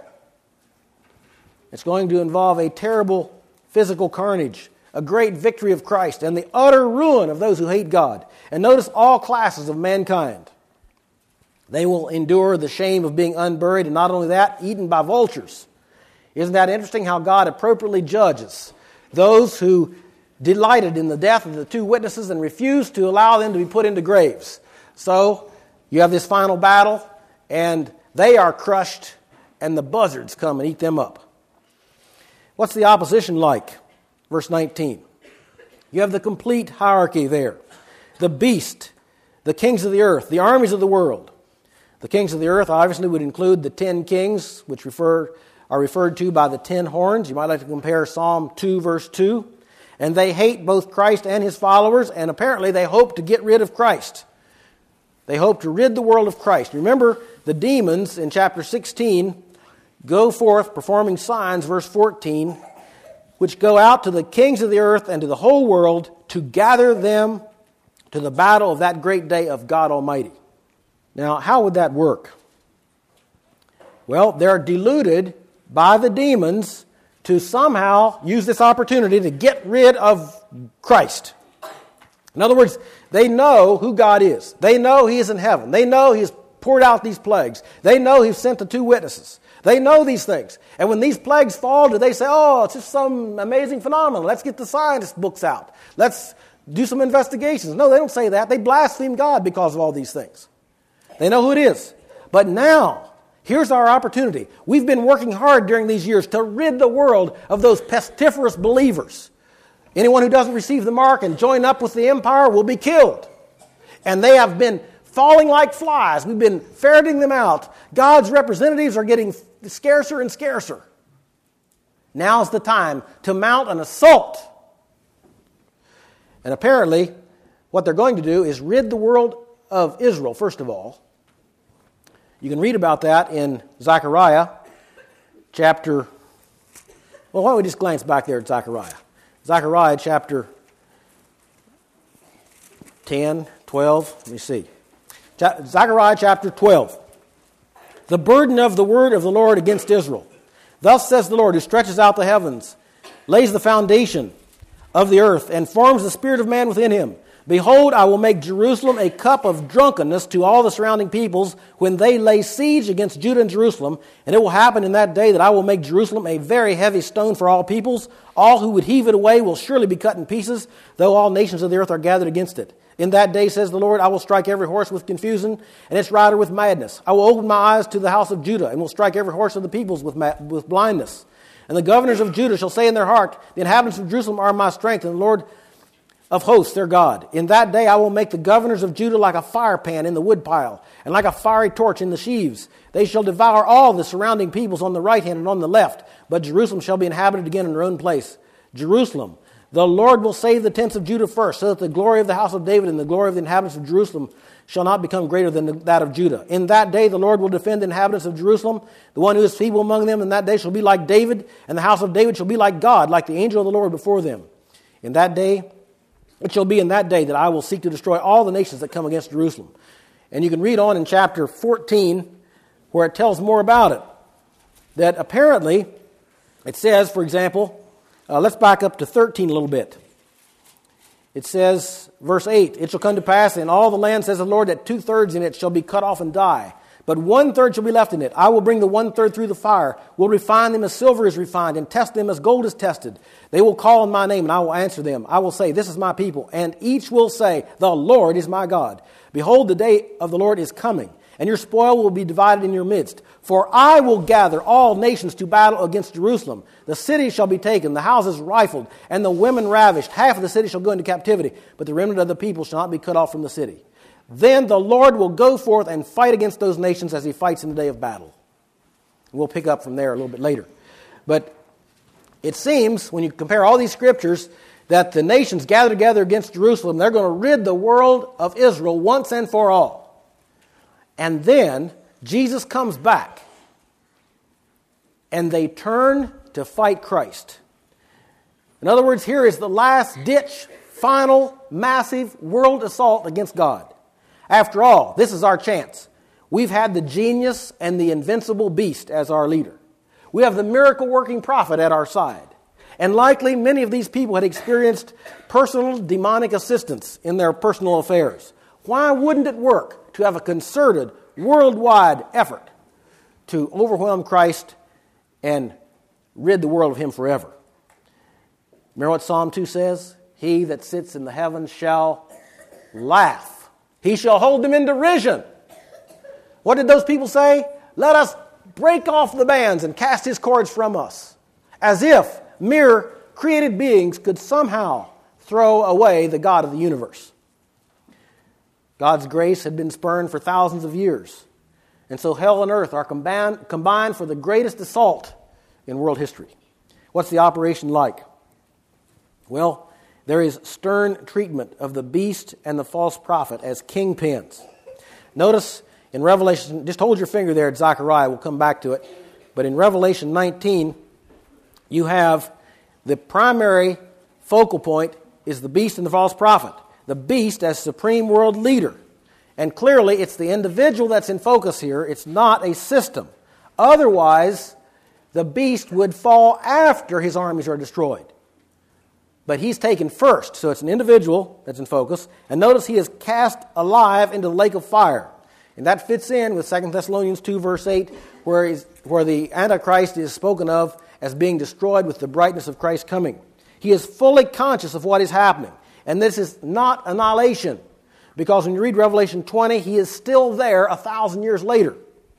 It's going to involve a terrible physical carnage, a great victory of Christ, and the utter ruin of those who hate God. And notice all classes of mankind. They will endure the shame of being unburied, and not only that, eaten by vultures. Isn't that interesting how God appropriately judges those who delighted in the death of the two witnesses and refused to allow them to be put into graves? So you have this final battle, and they are crushed, and the buzzards come and eat them up. What's the opposition like? Verse 19. You have the complete hierarchy there. The beast, the kings of the earth, the armies of the world. The kings of the earth obviously would include the 10 kings, which are referred to by the 10 horns. You might like to compare Psalm 2, verse 2. And they hate both Christ and his followers, and apparently they hope to get rid of Christ. They hope to rid the world of Christ. Remember, the demons in chapter 16 go forth performing signs, verse 14, which go out to the kings of the earth and to the whole world to gather them to the battle of that great day of God Almighty. Now, how would that work? Well, they're deluded by the demons to somehow use this opportunity to get rid of Christ. In other words, they know who God is. They know He is in heaven. They know He has poured out these plagues. They know He's sent the two witnesses. They know these things. And when these plagues fall, do they say, oh, it's just some amazing phenomenon. Let's get the scientist books out. Let's do some investigations. No, they don't say that. They blaspheme God because of all these things. They know who it is. But now, here's our opportunity. We've been working hard during these years to rid the world of those pestiferous believers. Anyone who doesn't receive the mark and join up with the empire will be killed. And they have been falling like flies. We've been ferreting them out. God's representatives are getting scarcer and scarcer. Now's the time to mount an assault. And apparently, what they're going to do is rid the world of Israel, first of all. You can read about that in Zechariah chapter... Well, why don't we just glance back there at Zechariah? Zechariah chapter 10, 12, let me see. Zechariah chapter 12. The burden of the word of the Lord against Israel. Thus says the Lord, who stretches out the heavens, lays the foundation of the earth, and forms the spirit of man within him. Behold, I will make Jerusalem a cup of drunkenness to all the surrounding peoples when they lay siege against Judah and Jerusalem. And it will happen in that day that I will make Jerusalem a very heavy stone for all peoples. All who would heave it away will surely be cut in pieces, though all nations of the earth are gathered against it. In that day, says the Lord, I will strike every horse with confusion, and its rider with madness. I will open my eyes to the house of Judah, and will strike every horse of the peoples with blindness. And the governors of Judah shall say in their heart, the inhabitants of Jerusalem are my strength, and the Lord of hosts their God. In that day I will make the governors of Judah like a fire pan in the woodpile, and like a fiery torch in the sheaves. They shall devour all the surrounding peoples on the right hand and on the left, but Jerusalem shall be inhabited again in her own place. Jerusalem, the Lord will save the tents of Judah first, so that the glory of the house of David and the glory of the inhabitants of Jerusalem shall not become greater than that of Judah. In that day the Lord will defend the inhabitants of Jerusalem. The one who is feeble among them in that day shall be like David, and the house of David shall be like God, like the angel of the Lord before them. In that day, it shall be in that day that I will seek to destroy all the nations that come against Jerusalem. And you can read on in chapter 14 where it tells more about it. That apparently, it says, for example, let's back up to 13 a little bit. It says, verse 8, it shall come to pass in all the land, says the Lord, that 2/3 in it shall be cut off and die. But 1/3 shall be left in it. I will bring the 1/3 through the fire, will refine them as silver is refined, and test them as gold is tested. They will call on my name, and I will answer them. I will say, this is my people. And each will say, the Lord is my God. Behold, the day of the Lord is coming, and your spoil will be divided in your midst. For I will gather all nations to battle against Jerusalem. The city shall be taken, the houses rifled, and the women ravished. Half of the city shall go into captivity, but the remnant of the people shall not be cut off from the city. Then the Lord will go forth and fight against those nations as he fights in the day of battle. We'll pick up from there a little bit later. But it seems, when you compare all these scriptures, that the nations gather together against Jerusalem, they're going to rid the world of Israel once and for all. And then Jesus comes back, and they turn to fight Christ. In other words, here is the last-ditch, final, massive world assault against God. After all, this is our chance. We've had the genius and the invincible beast as our leader. We have the miracle-working prophet at our side. And likely many of these people had experienced personal demonic assistance in their personal affairs. Why wouldn't it work to have a concerted, worldwide effort to overwhelm Christ and rid the world of him forever? Remember what Psalm 2 says? He that sits in the heavens shall laugh. He shall hold them in derision. What did those people say? Let us break off the bands and cast his cords from us. As if mere created beings could somehow throw away the God of the universe. God's grace had been spurned for thousands of years. And so hell and earth are combined for the greatest assault in world history. What's the operation like? Well, there is stern treatment of the beast and the false prophet as kingpins. Notice in Revelation, just hold your finger there at Zechariah, we'll come back to it. But in Revelation 19, you have the primary focal point is the beast and the false prophet. The beast as supreme world leader. And clearly it's the individual that's in focus here. It's not a system. Otherwise, the beast would fall after his armies are destroyed. But he's taken first, so it's an individual that's in focus. And notice he is cast alive into the lake of fire. And that fits in with 2 Thessalonians 2, verse 8, where the Antichrist is spoken of as being destroyed with the brightness of Christ's coming. He is fully conscious of what is happening. And this is not annihilation. Because when you read Revelation 20, he is still there 1,000 years later.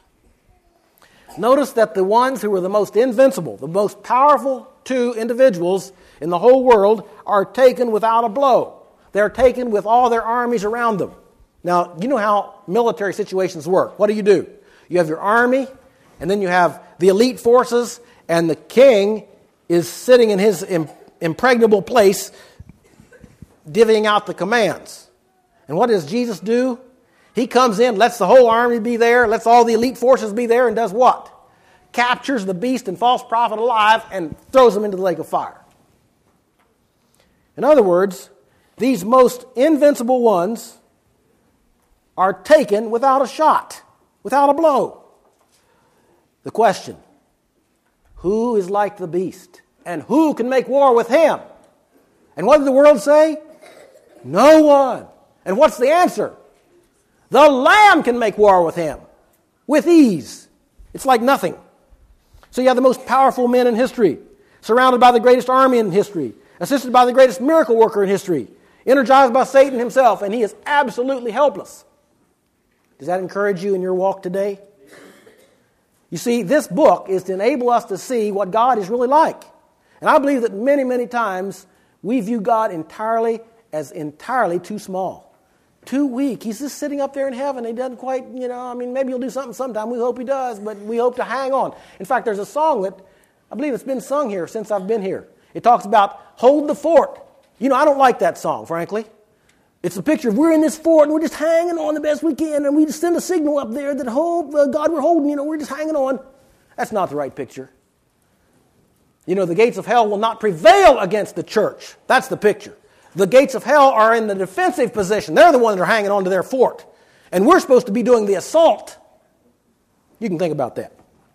Notice that the ones who were the most invincible, the most powerful two individuals in the whole world are taken without a blow. They're taken with all their armies around them. Now, you know how military situations work. What do? You have your army, and then you have the elite forces, and the king is sitting in his impregnable place, divvying out the commands. And what does Jesus do? He comes in, lets the whole army be there, lets all the elite forces be there, and does what? Captures the beast and false prophet alive and throws them into the lake of fire. In other words, these most invincible ones are taken without a shot, without a blow. The question, who is like the beast? And who can make war with him? And what did the world say? No one. And what's the answer? The Lamb can make war with him with ease. It's like nothing. So you have the most powerful men in history, surrounded by the greatest army in history, assisted by the greatest miracle worker in history, energized by Satan himself, and he is absolutely helpless. Does that encourage you in your walk today? You see, this book is to enable us to see what God is really like. And I believe that many, many times we view God as entirely too small, too weak. He's just sitting up there in heaven. He doesn't quite, maybe he'll do something sometime. We hope he does, but we hope to hang on. In fact, there's a song that I believe it's been sung here since I've been here. It talks about hold the fort. I don't like that song, frankly. It's a picture of we're in this fort and we're just hanging on the best we can, and we just send a signal up there that God we're holding, we're just hanging on. That's not the right picture. The gates of hell will not prevail against the church. That's the picture. The gates of hell are in the defensive position. They're the ones that are hanging on to their fort. And we're supposed to be doing the assault. You can think about that.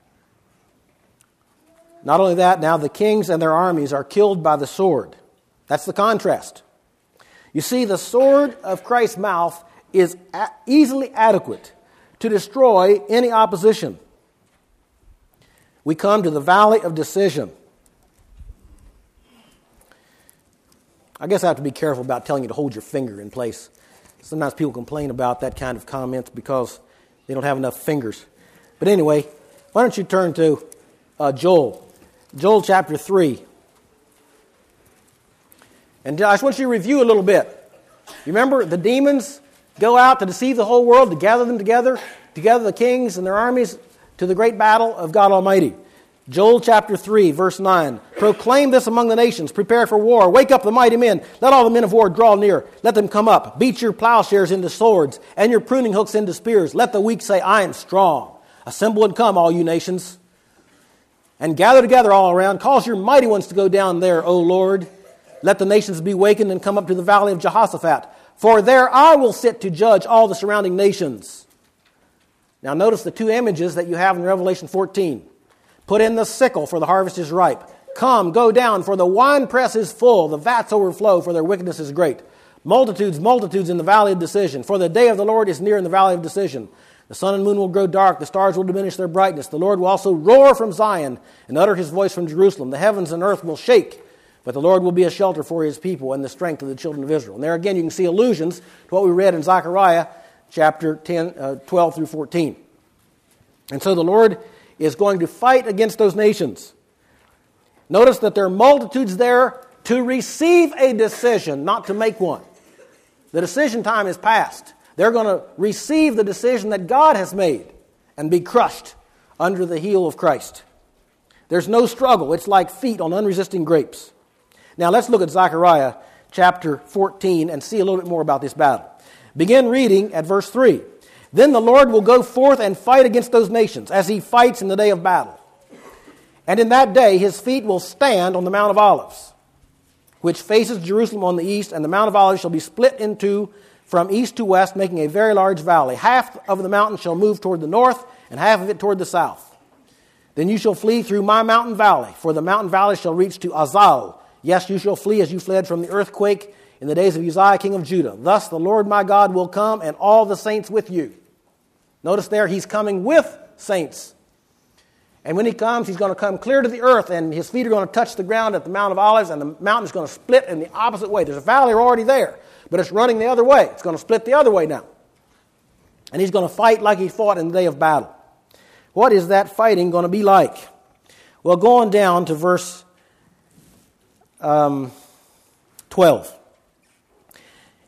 Not only that, now the kings and their armies are killed by the sword. That's the contrast. You see, the sword of Christ's mouth is easily adequate to destroy any opposition. We come to the valley of decision. I guess I have to be careful about telling you to hold your finger in place. Sometimes people complain about that kind of comments because they don't have enough fingers. But anyway, why don't you turn to Joel. Joel chapter 3. And I just want you to review a little bit. You remember the demons go out to deceive the whole world, to gather them together the kings and their armies to the great battle of God Almighty. Joel chapter 3, verse 9. Proclaim this among the nations, prepare for war, wake up the mighty men, let all the men of war draw near, let them come up, beat your plowshares into swords, and your pruning hooks into spears. Let the weak say, I am strong. Assemble and come, all you nations, and gather together all around. Cause your mighty ones to go down there, O Lord. Let the nations be wakened and come up to the valley of Jehoshaphat. For there I will sit to judge all the surrounding nations. Now notice the two images that you have in Revelation 14. Put in the sickle, for the harvest is ripe. Come, go down, for the winepress is full. The vats overflow, for their wickedness is great. Multitudes, multitudes in the valley of decision. For the day of the Lord is near in the valley of decision. The sun and moon will grow dark. The stars will diminish their brightness. The Lord will also roar from Zion and utter his voice from Jerusalem. The heavens and earth will shake. But the Lord will be a shelter for his people and the strength of the children of Israel. And there again you can see allusions to what we read in Zechariah chapter 12 through 14. And so the Lord is going to fight against those nations. Notice that there are multitudes there to receive a decision, not to make one. The decision time is past. They're going to receive the decision that God has made and be crushed under the heel of Christ. There's no struggle. It's like feet on unresisting grapes. Now let's look at Zechariah chapter 14 and see a little bit more about this battle. Begin reading at verse 3. Then the Lord will go forth and fight against those nations, as he fights in the day of battle. And in that day his feet will stand on the Mount of Olives, which faces Jerusalem on the east, and the Mount of Olives shall be split in two from east to west, making a very large valley. Half of the mountain shall move toward the north, and half of it toward the south. Then you shall flee through my mountain valley, for the mountain valley shall reach to Azal. Yes, you shall flee as you fled from the earthquake in the days of Uzziah, king of Judah. Thus the Lord my God will come, and all the saints with you. Notice there, he's coming with saints. And when he comes, he's going to come clear to the earth, and his feet are going to touch the ground at the Mount of Olives, and the mountain is going to split in the opposite way. There's a valley already there, but it's running the other way. It's going to split the other way now. And he's going to fight like he fought in the day of battle. What is that fighting going to be like? Well, go on down to verse 12.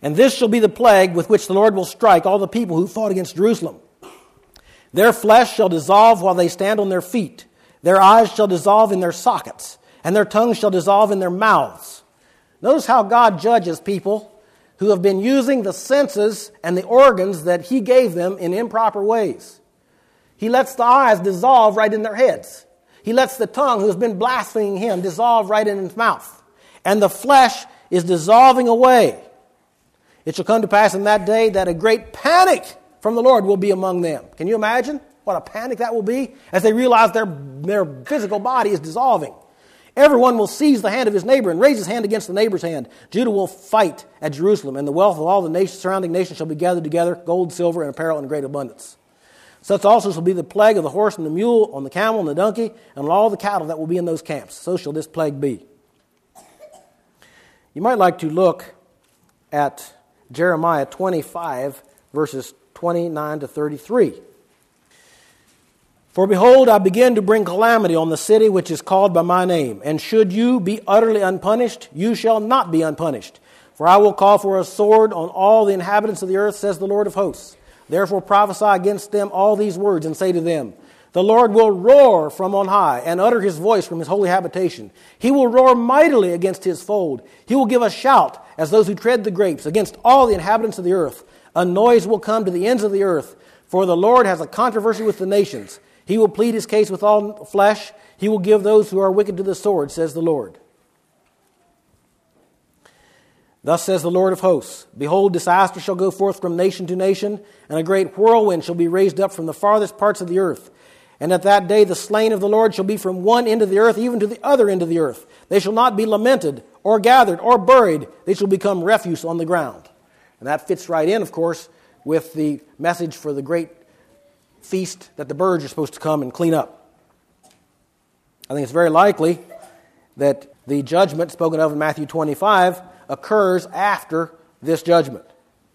And this shall be the plague with which the Lord will strike all the people who fought against Jerusalem. Their flesh shall dissolve while they stand on their feet. Their eyes shall dissolve in their sockets, and their tongues shall dissolve in their mouths. Notice how God judges people who have been using the senses and the organs that He gave them in improper ways. He lets the eyes dissolve right in their heads. He lets the tongue, who has been blaspheming Him, dissolve right in its mouth. And the flesh is dissolving away. It shall come to pass in that day that a great panic from the Lord will be among them. Can you imagine what a panic that will be as they realize their physical body is dissolving? Everyone will seize the hand of his neighbor and raise his hand against the neighbor's hand. Judah will fight at Jerusalem, and the wealth of all the nations, surrounding nations shall be gathered together, gold, silver, and apparel in great abundance. Such also shall be the plague of the horse and the mule, on the camel and the donkey, and on all the cattle that will be in those camps. So shall this plague be. You might like to look at Jeremiah 25, verses 29 to 33. For behold, I begin to bring calamity on the city which is called by my name. And should you be utterly unpunished, you shall not be unpunished. For I will call for a sword on all the inhabitants of the earth, says the Lord of hosts. Therefore prophesy against them all these words, and say to them, the Lord will roar from on high, and utter His voice from His holy habitation. He will roar mightily against His fold. He will give a shout as those who tread the grapes against all the inhabitants of the earth. A noise will come to the ends of the earth, for the Lord has a controversy with the nations. He will plead His case with all flesh. He will give those who are wicked to the sword, says the Lord. Thus says the Lord of hosts, behold, disaster shall go forth from nation to nation, and a great whirlwind shall be raised up from the farthest parts of the earth. And at that day the slain of the Lord shall be from one end of the earth even to the other end of the earth. They shall not be lamented, or gathered, or buried. They shall become refuse on the ground. And that fits right in, of course, with the message for the great feast that the birds are supposed to come and clean up. I think it's very likely that the judgment spoken of in Matthew 25 occurs after this judgment.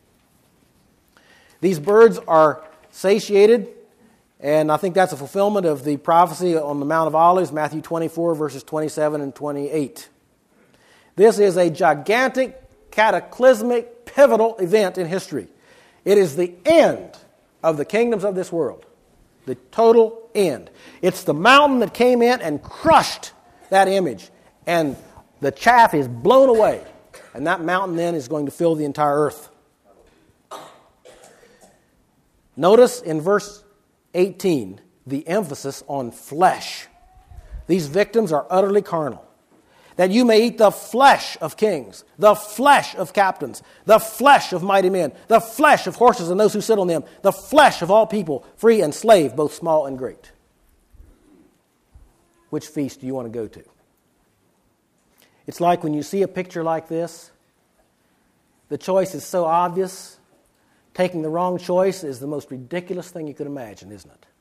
These birds are satiated, and I think that's a fulfillment of the prophecy on the Mount of Olives, Matthew 24, verses 27 and 28. This is a gigantic, cataclysmic, pivotal event in history. It is the end of the kingdoms of this world. The total end. It's the mountain that came in and crushed that image, and the chaff is blown away. And that mountain then is going to fill the entire earth. Notice in verse 18 the emphasis on flesh. These victims are utterly carnal. That you may eat the flesh of kings, the flesh of captains, the flesh of mighty men, the flesh of horses and those who sit on them, the flesh of all people, free and slave, both small and great. Which feast do you want to go to? It's like when you see a picture like this, the choice is so obvious. Taking the wrong choice is the most ridiculous thing you could imagine, isn't it?